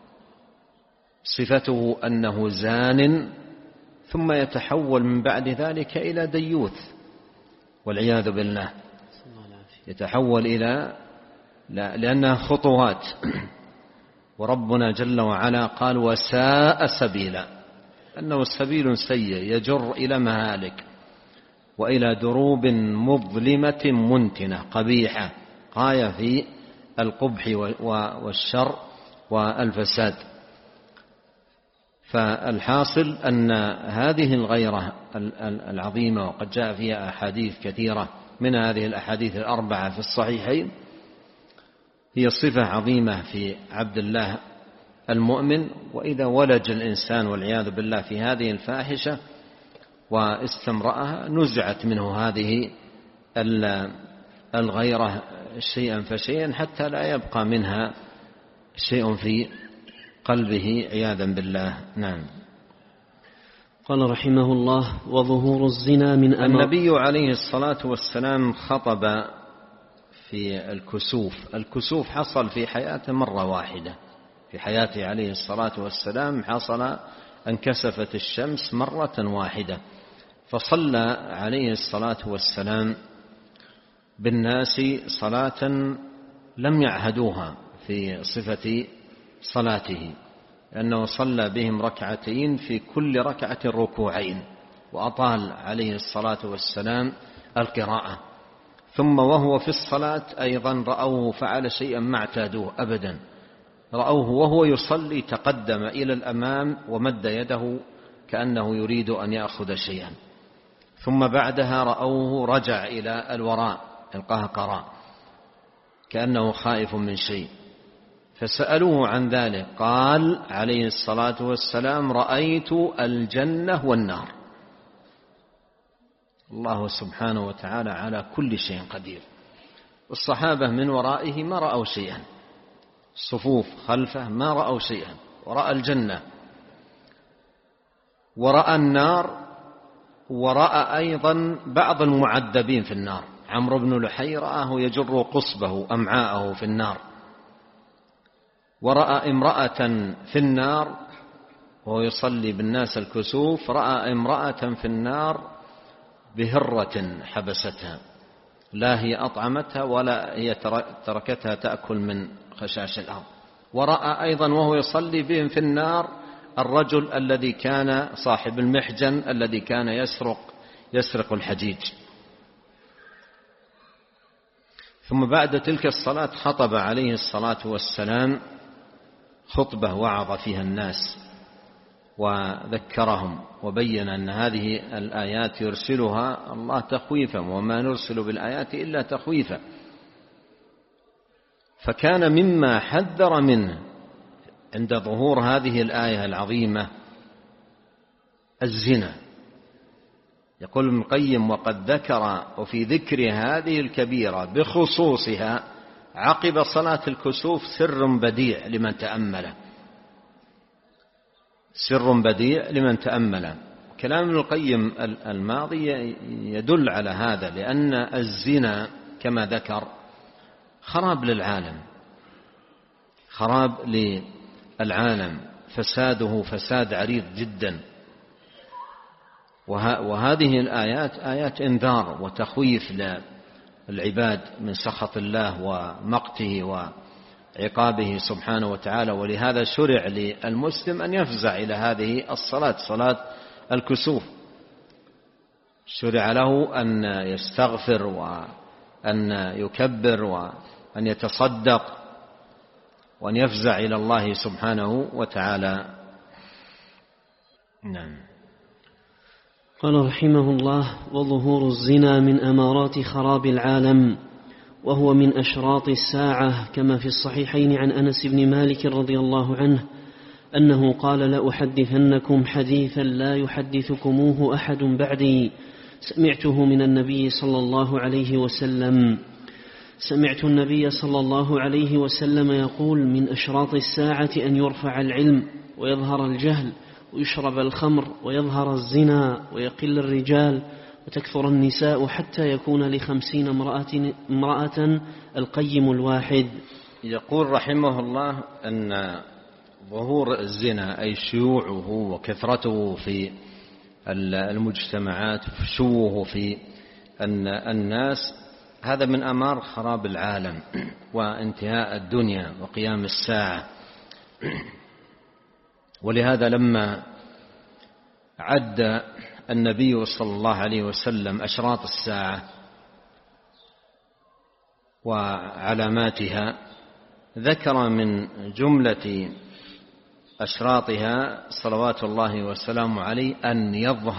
صفته أنه زان، ثم يتحول من بعد ذلك إلى ديوث والعياذ بالله، يتحول لأنها خطوات. وربنا جل وعلا قال: وساء سبيلا، أنه سبيل سيء يجر إلى مهالك وإلى دروب مظلمة منتنة قبيحة غاية في القبح والشر والفساد. فالحاصل أن هذه الغيرة العظيمة، وقد جاء فيها أحاديث كثيرة من هذه الأحاديث الأربعة في الصحيحين، هي صفة عظيمة في عبد الله المؤمن. وإذا ولج الإنسان والعياذ بالله في هذه الفاحشة واستمرأها نزعت منه هذه الغيرة شيئا فشيئا حتى لا يبقى منها شيء في قلبه عياذا بالله. نعم.
قال رحمه الله: وظهور الزنا من
النبي عليه الصلاة والسلام خطب في الكسوف حصل في حياته مرة واحدة، في حياته عليه الصلاة والسلام حصل أن كسفت الشمس مرة واحدة، فصلى عليه الصلاة والسلام بالناس صلاة لم يعهدوها في صفة صلاته، لأنه صلى بهم ركعتين في كل ركعة ركوعين، وأطال عليه الصلاة والسلام القراءة. ثم وهو في الصلاة أيضا رأوه فعل شيئا ما اعتادوه أبدا، رأوه وهو يصلي تقدم إلى الأمام ومد يده كأنه يريد أن يأخذ شيئا، ثم بعدها رأوه رجع إلى الوراء القهقراء كأنه خائف من شيء، فسألوه عن ذلك قال عليه الصلاة والسلام: رأيت الجنة والنار. الله سبحانه وتعالى على كل شيء قدير. والصحابة من ورائه ما رأوا شيئا، الصفوف خلفه ما رأوا شيئا، ورأى الجنة ورأى النار، ورأى أيضا بعض المعذبين في النار. عمرو بن لحي رآه يجر قصبه أمعاءه في النار، ورأى امرأة في النار وهو يصلي بالناس الكسوف، رأى امرأة في النار بهرة حبستها، لا هي أطعمتها ولا هي تركتها تأكل من خشاش الأرض. ورأى أيضا وهو يصلي بهم في النار الرجل الذي كان صاحب المحجن الذي كان يسرق الحجيج. ثم بعد تلك الصلاة خطب عليه الصلاة والسلام خطبة وعظ فيها الناس وذكرهم، وبين أن هذه الآيات يرسلها الله تخويفا، وما نرسل بالآيات إلا تخويفا. فكان مما حذر منه عند ظهور هذه الآية العظيمة الزنا. يقول ابن القيم: وقد ذكر وفي ذكر هذه الكبيرة بخصوصها عقب صلاة الكسوف سر بديع لمن تأمله، سر بديع لمن تأمله. كلام ابن القيم الماضي يدل على هذا، لأن الزنا كما ذكر خراب للعالم، خراب للعالم، فساده فساد عريض جدا. وهذه الآيات آيات إنذار وتخويف للعباد من سخط الله ومقته وعقابه سبحانه وتعالى. ولهذا شرع للمسلم أن يفزع إلى هذه الصلاة، صلاة الكسوف، شرع له أن يستغفر وأن يكبر وأن يتصدق وأن يفزع إلى الله سبحانه وتعالى. نعم.
قال رحمه الله: وظهور الزنا من أمارات خراب العالم، وهو من أشراط الساعة، كما في الصحيحين عن أنس بن مالك رضي الله عنه أنه قال: لأحدثنكم حديثا لا يحدثكموه أحد بعدي، سمعته من النبي صلى الله عليه وسلم. سمعت النبي صلى الله عليه وسلم يقول: من أشراط الساعة أن يرفع العلم ويظهر الجهل ويشرب الخمر ويظهر الزنا ويقل الرجال وتكثر النساء حتى يكون ل50 امرأة القيم الواحد.
يقول رحمه الله أن ظهور الزنا أي شيوعه وكثرته في المجتمعات وفشوه في الناس هذا من أمار خراب العالم وانتهاء الدنيا وقيام الساعة. ولهذا لما عد النبي صلى الله عليه وسلم أشراط الساعة وعلاماتها. ذكر من جملة أشراطها صلوات الله وسلامه عليه أن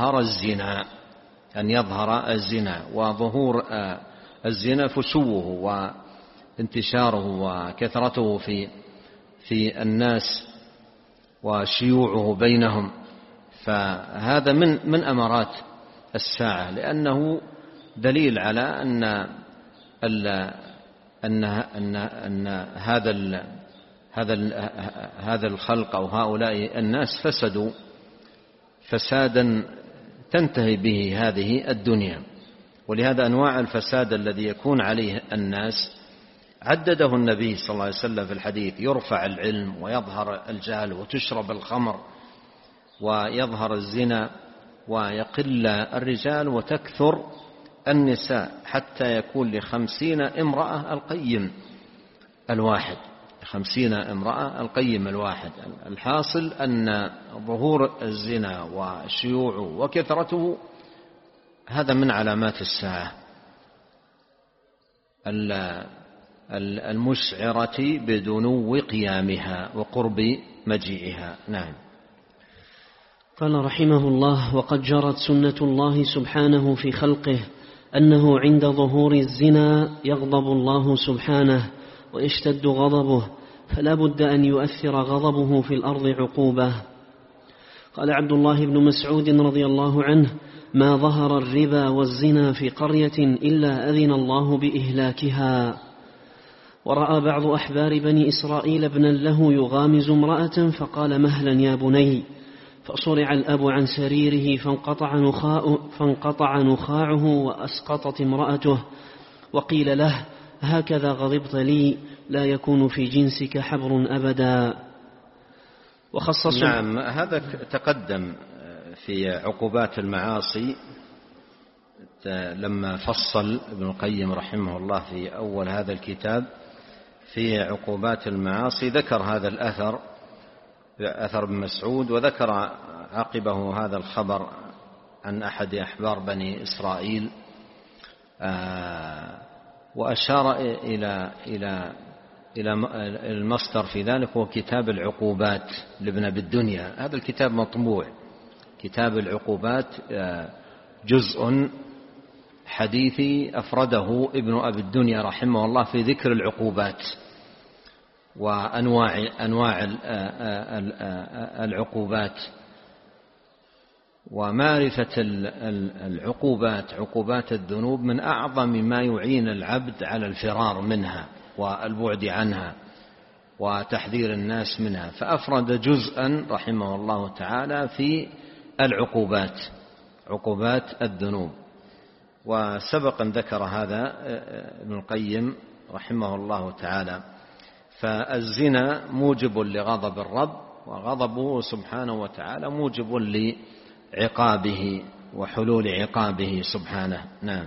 يظهر الزنا، وظهور الزنا فشوه وانتشاره وكثرته في الناس وشيوعه بينهم. فهذا من أمارات الساعة، لأنه دليل على أن هذا الخلق أو هؤلاء الناس فسدوا فسادا تنتهي به هذه الدنيا. ولهذا أنواع الفساد الذي يكون عليه الناس عدده النبي صلى الله عليه وسلم في الحديث: يرفع العلم ويظهر الجهل وتشرب الخمر ويظهر الزنا ويقل الرجال وتكثر النساء، حتى يكون ل50 امرأة القيم الواحد. الحاصل أن ظهور الزنا وشيوعه وكثرته هذا من علامات الساعة المشعرة بدنو قيامها وقرب مجيئها. نعم.
قال رحمه الله: وقد جرت سنة الله سبحانه في خلقه أنه عند ظهور الزنا يغضب الله سبحانه ويشتد غضبه، فلا بد أن يؤثر غضبه في الأرض عقوبة. قال عبد الله بن مسعود رضي الله عنه: ما ظهر الربا والزنا في قرية إلا أذن الله بإهلاكها. ورأى بعض أحبار بني إسرائيل ابنا له يغامز امرأة فقال: مهلا يا بني، فصرع الأب عن سريره فانقطع نخاعه وأسقطت امرأته، وقيل له: هكذا غضبت لي، لا يكون في جنسك حبر أبدا. وخصص
نعم، هذا تقدم في عقوبات المعاصي لما فصل ابن القيم رحمه الله في أول هذا الكتاب في عقوبات المعاصي، ذكر هذا الأثر، أثر ابن مسعود، وذكر عقبه هذا الخبر عن أحد أحبار بني إسرائيل، وأشار إلى المصدر في ذلك هو كتاب العقوبات لابن أبي الدنيا. هذا الكتاب مطبوع، كتاب العقوبات، جزء حديثي أفرده ابن أبي الدنيا رحمه الله في ذكر العقوبات وأنواع العقوبات ومعرفة العقوبات، عقوبات الذنوب، من أعظم ما يعين العبد على الفرار منها والبعد عنها وتحذير الناس منها. فأفرد جزءا رحمه الله تعالى في العقوبات، عقوبات الذنوب. وسبق أن ذكر هذا ابن القيم رحمه الله تعالى. فالزنا موجب لغضب الرب، وغضبه سبحانه وتعالى موجب لعقابه وحلول عقابه سبحانه. نعم.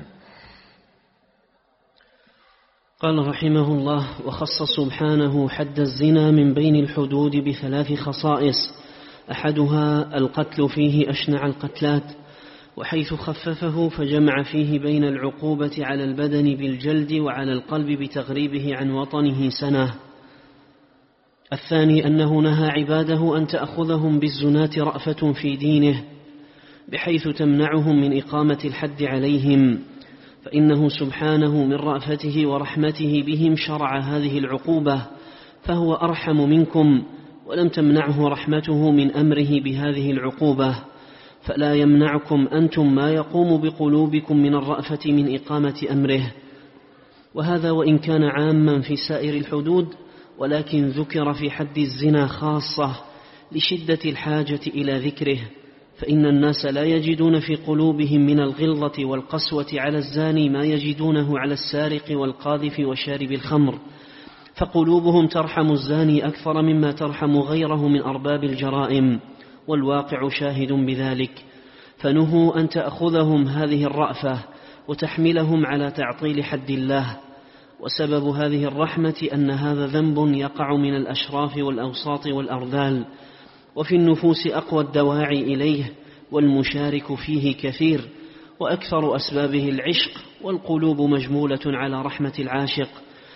قال رحمه الله: وخص سبحانه حد الزنا من بين الحدود ب3 خصائص: أحدها القتل فيه أشنع القتلات، وحيث خففه فجمع فيه بين العقوبة على البدن بالجلد وعلى القلب بتغريبه عن وطنه سنة. الثاني أنه نهى عباده أن تأخذهم بالزناة رأفة في دينه، بحيث تمنعهم من إقامة الحد عليهم، فإنه سبحانه من رأفته ورحمته بهم شرع هذه العقوبة، فهو أرحم منكم، ولم تمنعه رحمته من أمره بهذه العقوبة، فلا يمنعكم أنتم ما يقوم بقلوبكم من الرأفة من إقامة أمره. وهذا وإن كان عاما في سائر الحدود، ولكن ذكر في حد الزنا خاصة لشدة الحاجة إلى ذكره، فإن الناس لا يجدون في قلوبهم من الغلظة والقسوة على الزاني ما يجدونه على السارق والقاذف وشارب الخمر، فقلوبهم ترحم الزاني أكثر مما ترحم غيره من أرباب الجرائم، والواقع شاهد بذلك. فنهوا أن تأخذهم هذه الرأفة وتحملهم على تعطيل حد الله. وسبب هذه الرحمة أن هذا ذنب يقع من الأشراف والأوساط والأرذال، وفي النفوس أقوى الدواعي إليه، والمشارك فيه كثير، وأكثر أسبابه العشق، والقلوب مجمولة على رحمة العاشق،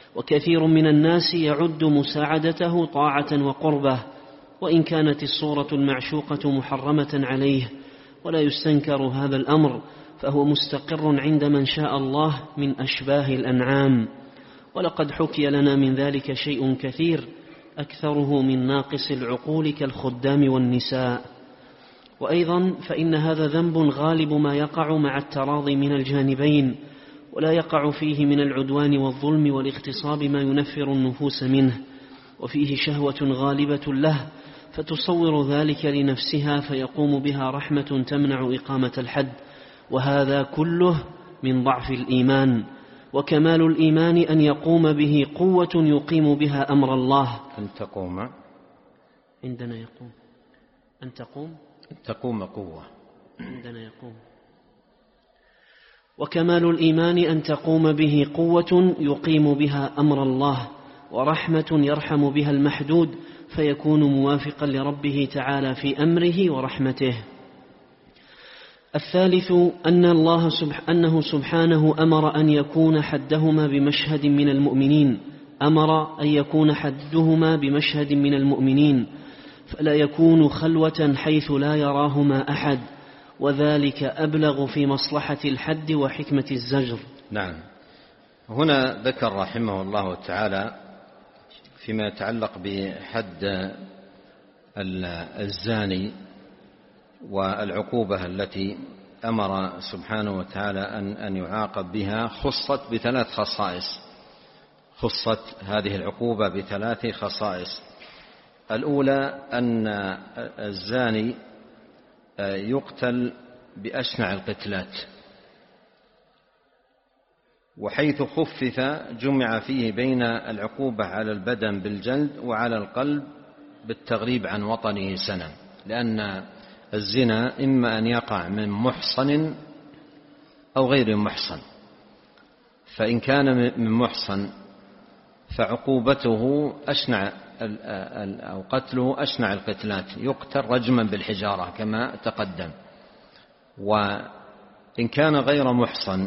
وكثير من الناس يعد مساعدته طاعة وقربة، وإن كانت الصورة المعشوقة محرمة عليه، ولا يستنكر هذا الأمر، فهو مستقر عند من شاء الله من أشباه الأنعام. ولقد حكي لنا من ذلك شيء كثير، أكثره من ناقص العقول كالخدام والنساء. وأيضا فإن هذا ذنب غالب ما يقع مع التراضي من الجانبين، ولا يقع فيه من العدوان والظلم والاغتصاب ما ينفر النفوس منه، وفيه شهوة غالبة له فتصور ذلك لنفسها فيقوم بها رحمة تمنع إقامة الحد، وهذا كله من ضعف الإيمان. وكمال الإيمان أن يقوم به قوة يقيم بها أمر الله.
أن تقوم
عندنا يقوم، أن
تقوم قوة
عندنا يقوم. وكمال الإيمان أن تقوم به قوة يقيم بها أمر الله، ورحمة يرحم بها المحدود فيكون موافقا لربه تعالى في أمره ورحمته. الثالث أنه سبحانه أمر أن يكون حدهما بمشهد من المؤمنين، أمر أن يكون حدهما بمشهد من المؤمنين، فلا يكون خلوة حيث لا يراهما أحد، وذلك أبلغ في مصلحة الحد وحكمة الزجر.
نعم. هنا ذكر رحمه الله تعالى فيما يتعلق بحد الزاني والعقوبة التي أمر سبحانه وتعالى أن يعاقب بها، خصت بثلاث خصائص. خصت هذه العقوبة بثلاث خصائص. الأولى أن الزاني يقتل بأشنع القتلات، وحيث خفف جمع فيه بين العقوبة على البدن بالجلد وعلى القلب بالتغريب عن وطنه سنة، لأن الزنا إما أن يقع من محصن أو غير محصن، فإن كان من محصن فعقوبته أشنع أو قتله أشنع القتلات، يقتل رجما بالحجارة كما تقدم. وإن كان غير محصن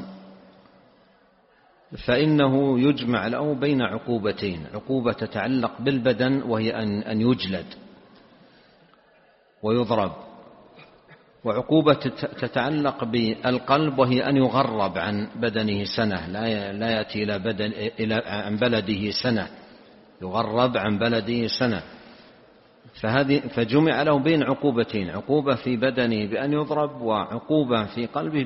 فإنه يجمع له بين عقوبتين: عقوبة تتعلق بالبدن وهي أن يجلد ويضرب، وعقوبة تتعلق بالقلب وهي أن يغرب عن بدنه سنة، لا يأتي عن بلده سنة، يغرب عن بلده سنة. فجمع له بين عقوبتين: عقوبة في بدنه بأن يضرب، وعقوبة في قلبه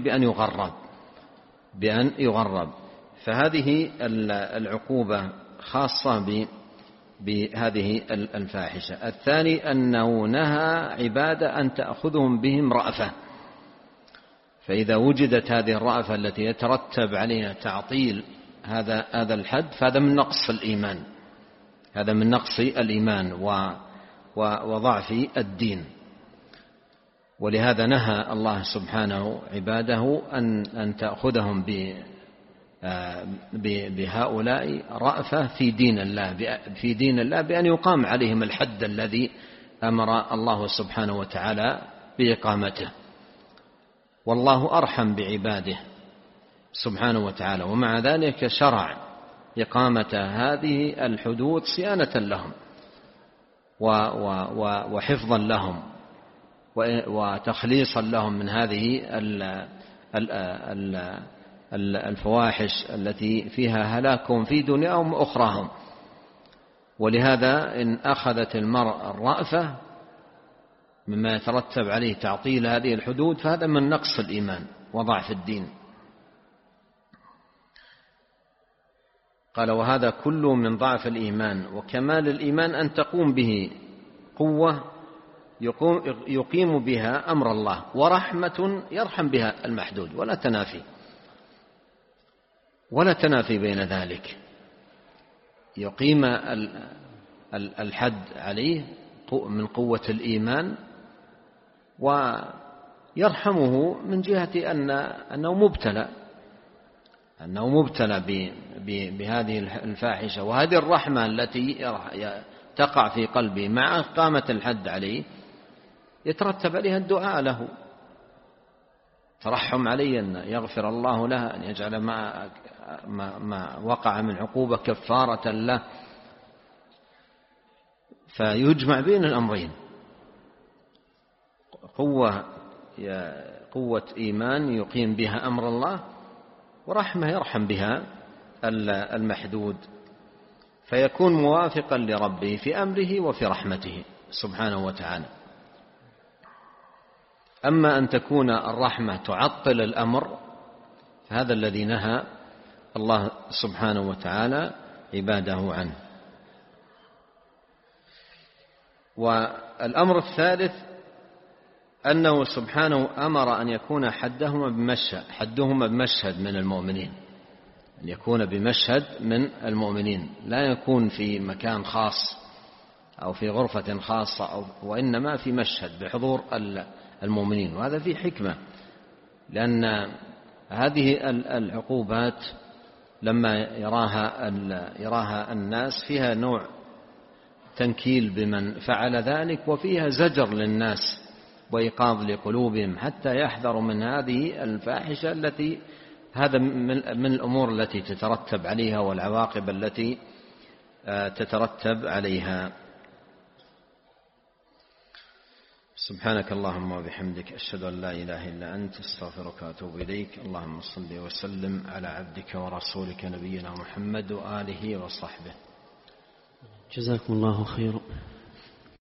بأن يغرب. فهذه العقوبة خاصة بهذه الفاحشة. الثاني أنه نهى عبادة أن تأخذهم بهم رأفة، فإذا وجدت هذه الرأفة التي يترتب عليها تعطيل هذا الحد فهذا من نقص الإيمان، هذا من نقص الإيمان وضعف الدين. ولهذا نهى الله سبحانه عباده أن تأخذهم بهؤلاء رأفة في دين الله بأن يقام عليهم الحد الذي أمر الله سبحانه وتعالى بإقامته. والله أرحم بعباده سبحانه وتعالى، ومع ذلك شرع إقامة هذه الحدود صيانة لهم وحفظا لهم وتخليصا لهم من هذه الفواحش التي فيها هلاكهم في دنياهم وأخراهم. ولهذا إن أخذت المرأة الرأفة مما يترتب عليه تعطيل هذه الحدود فهذا من نقص الإيمان وضعف الدين. قال: وهذا كله من ضعف الإيمان. وكمال الإيمان أن تقوم به قوة يقيم بها أمر الله، ورحمة يرحم بها المحدود، ولا تنافي بين ذلك. يقيم الحد عليه من قوة الإيمان، ويرحمه من جهة أنه مبتلى بهذه الفاحشة. وهذه الرحمة التي تقع في قلبه مع إقامة الحد عليه يترتب عليها الدعاء له، ترحم عليه أن يغفر الله له، أن يجعل ما وقع من عقوبة كفارة له، فيجمع بين الأمرين، قوة إيمان يقيم بها أمر الله، ورحمة يرحم بها المحدود، فيكون موافقا لربه في أمره وفي رحمته سبحانه وتعالى. أما أن تكون الرحمة تعطل الأمر، هذا الذي نهى الله سبحانه وتعالى عباده عنه. والأمر الثالث أنه سبحانه أمر أن يكون حدهما بمشهد من المؤمنين، أن يكون بمشهد من المؤمنين، لا يكون في مكان خاص أو في غرفة خاصة، وإنما في مشهد بحضور المؤمنين. وهذا فيه حكمة، لأن هذه العقوبات لما يراها الناس فيها نوع تنكيل بمن فعل ذلك، وفيها زجر للناس وإيقاظ لقلوبهم حتى يحذروا من هذه الفاحشة التي هذا من الأمور التي تترتب عليها والعواقب التي تترتب عليها. سبحانك اللهم وبحمدك، أشهد أن لا إله إلا أنت، استغفرك وأتوب إليك. اللهم صل وسلم على عبدك ورسولك نبينا محمد وآله وصحبه.
جزاكم الله خيرا.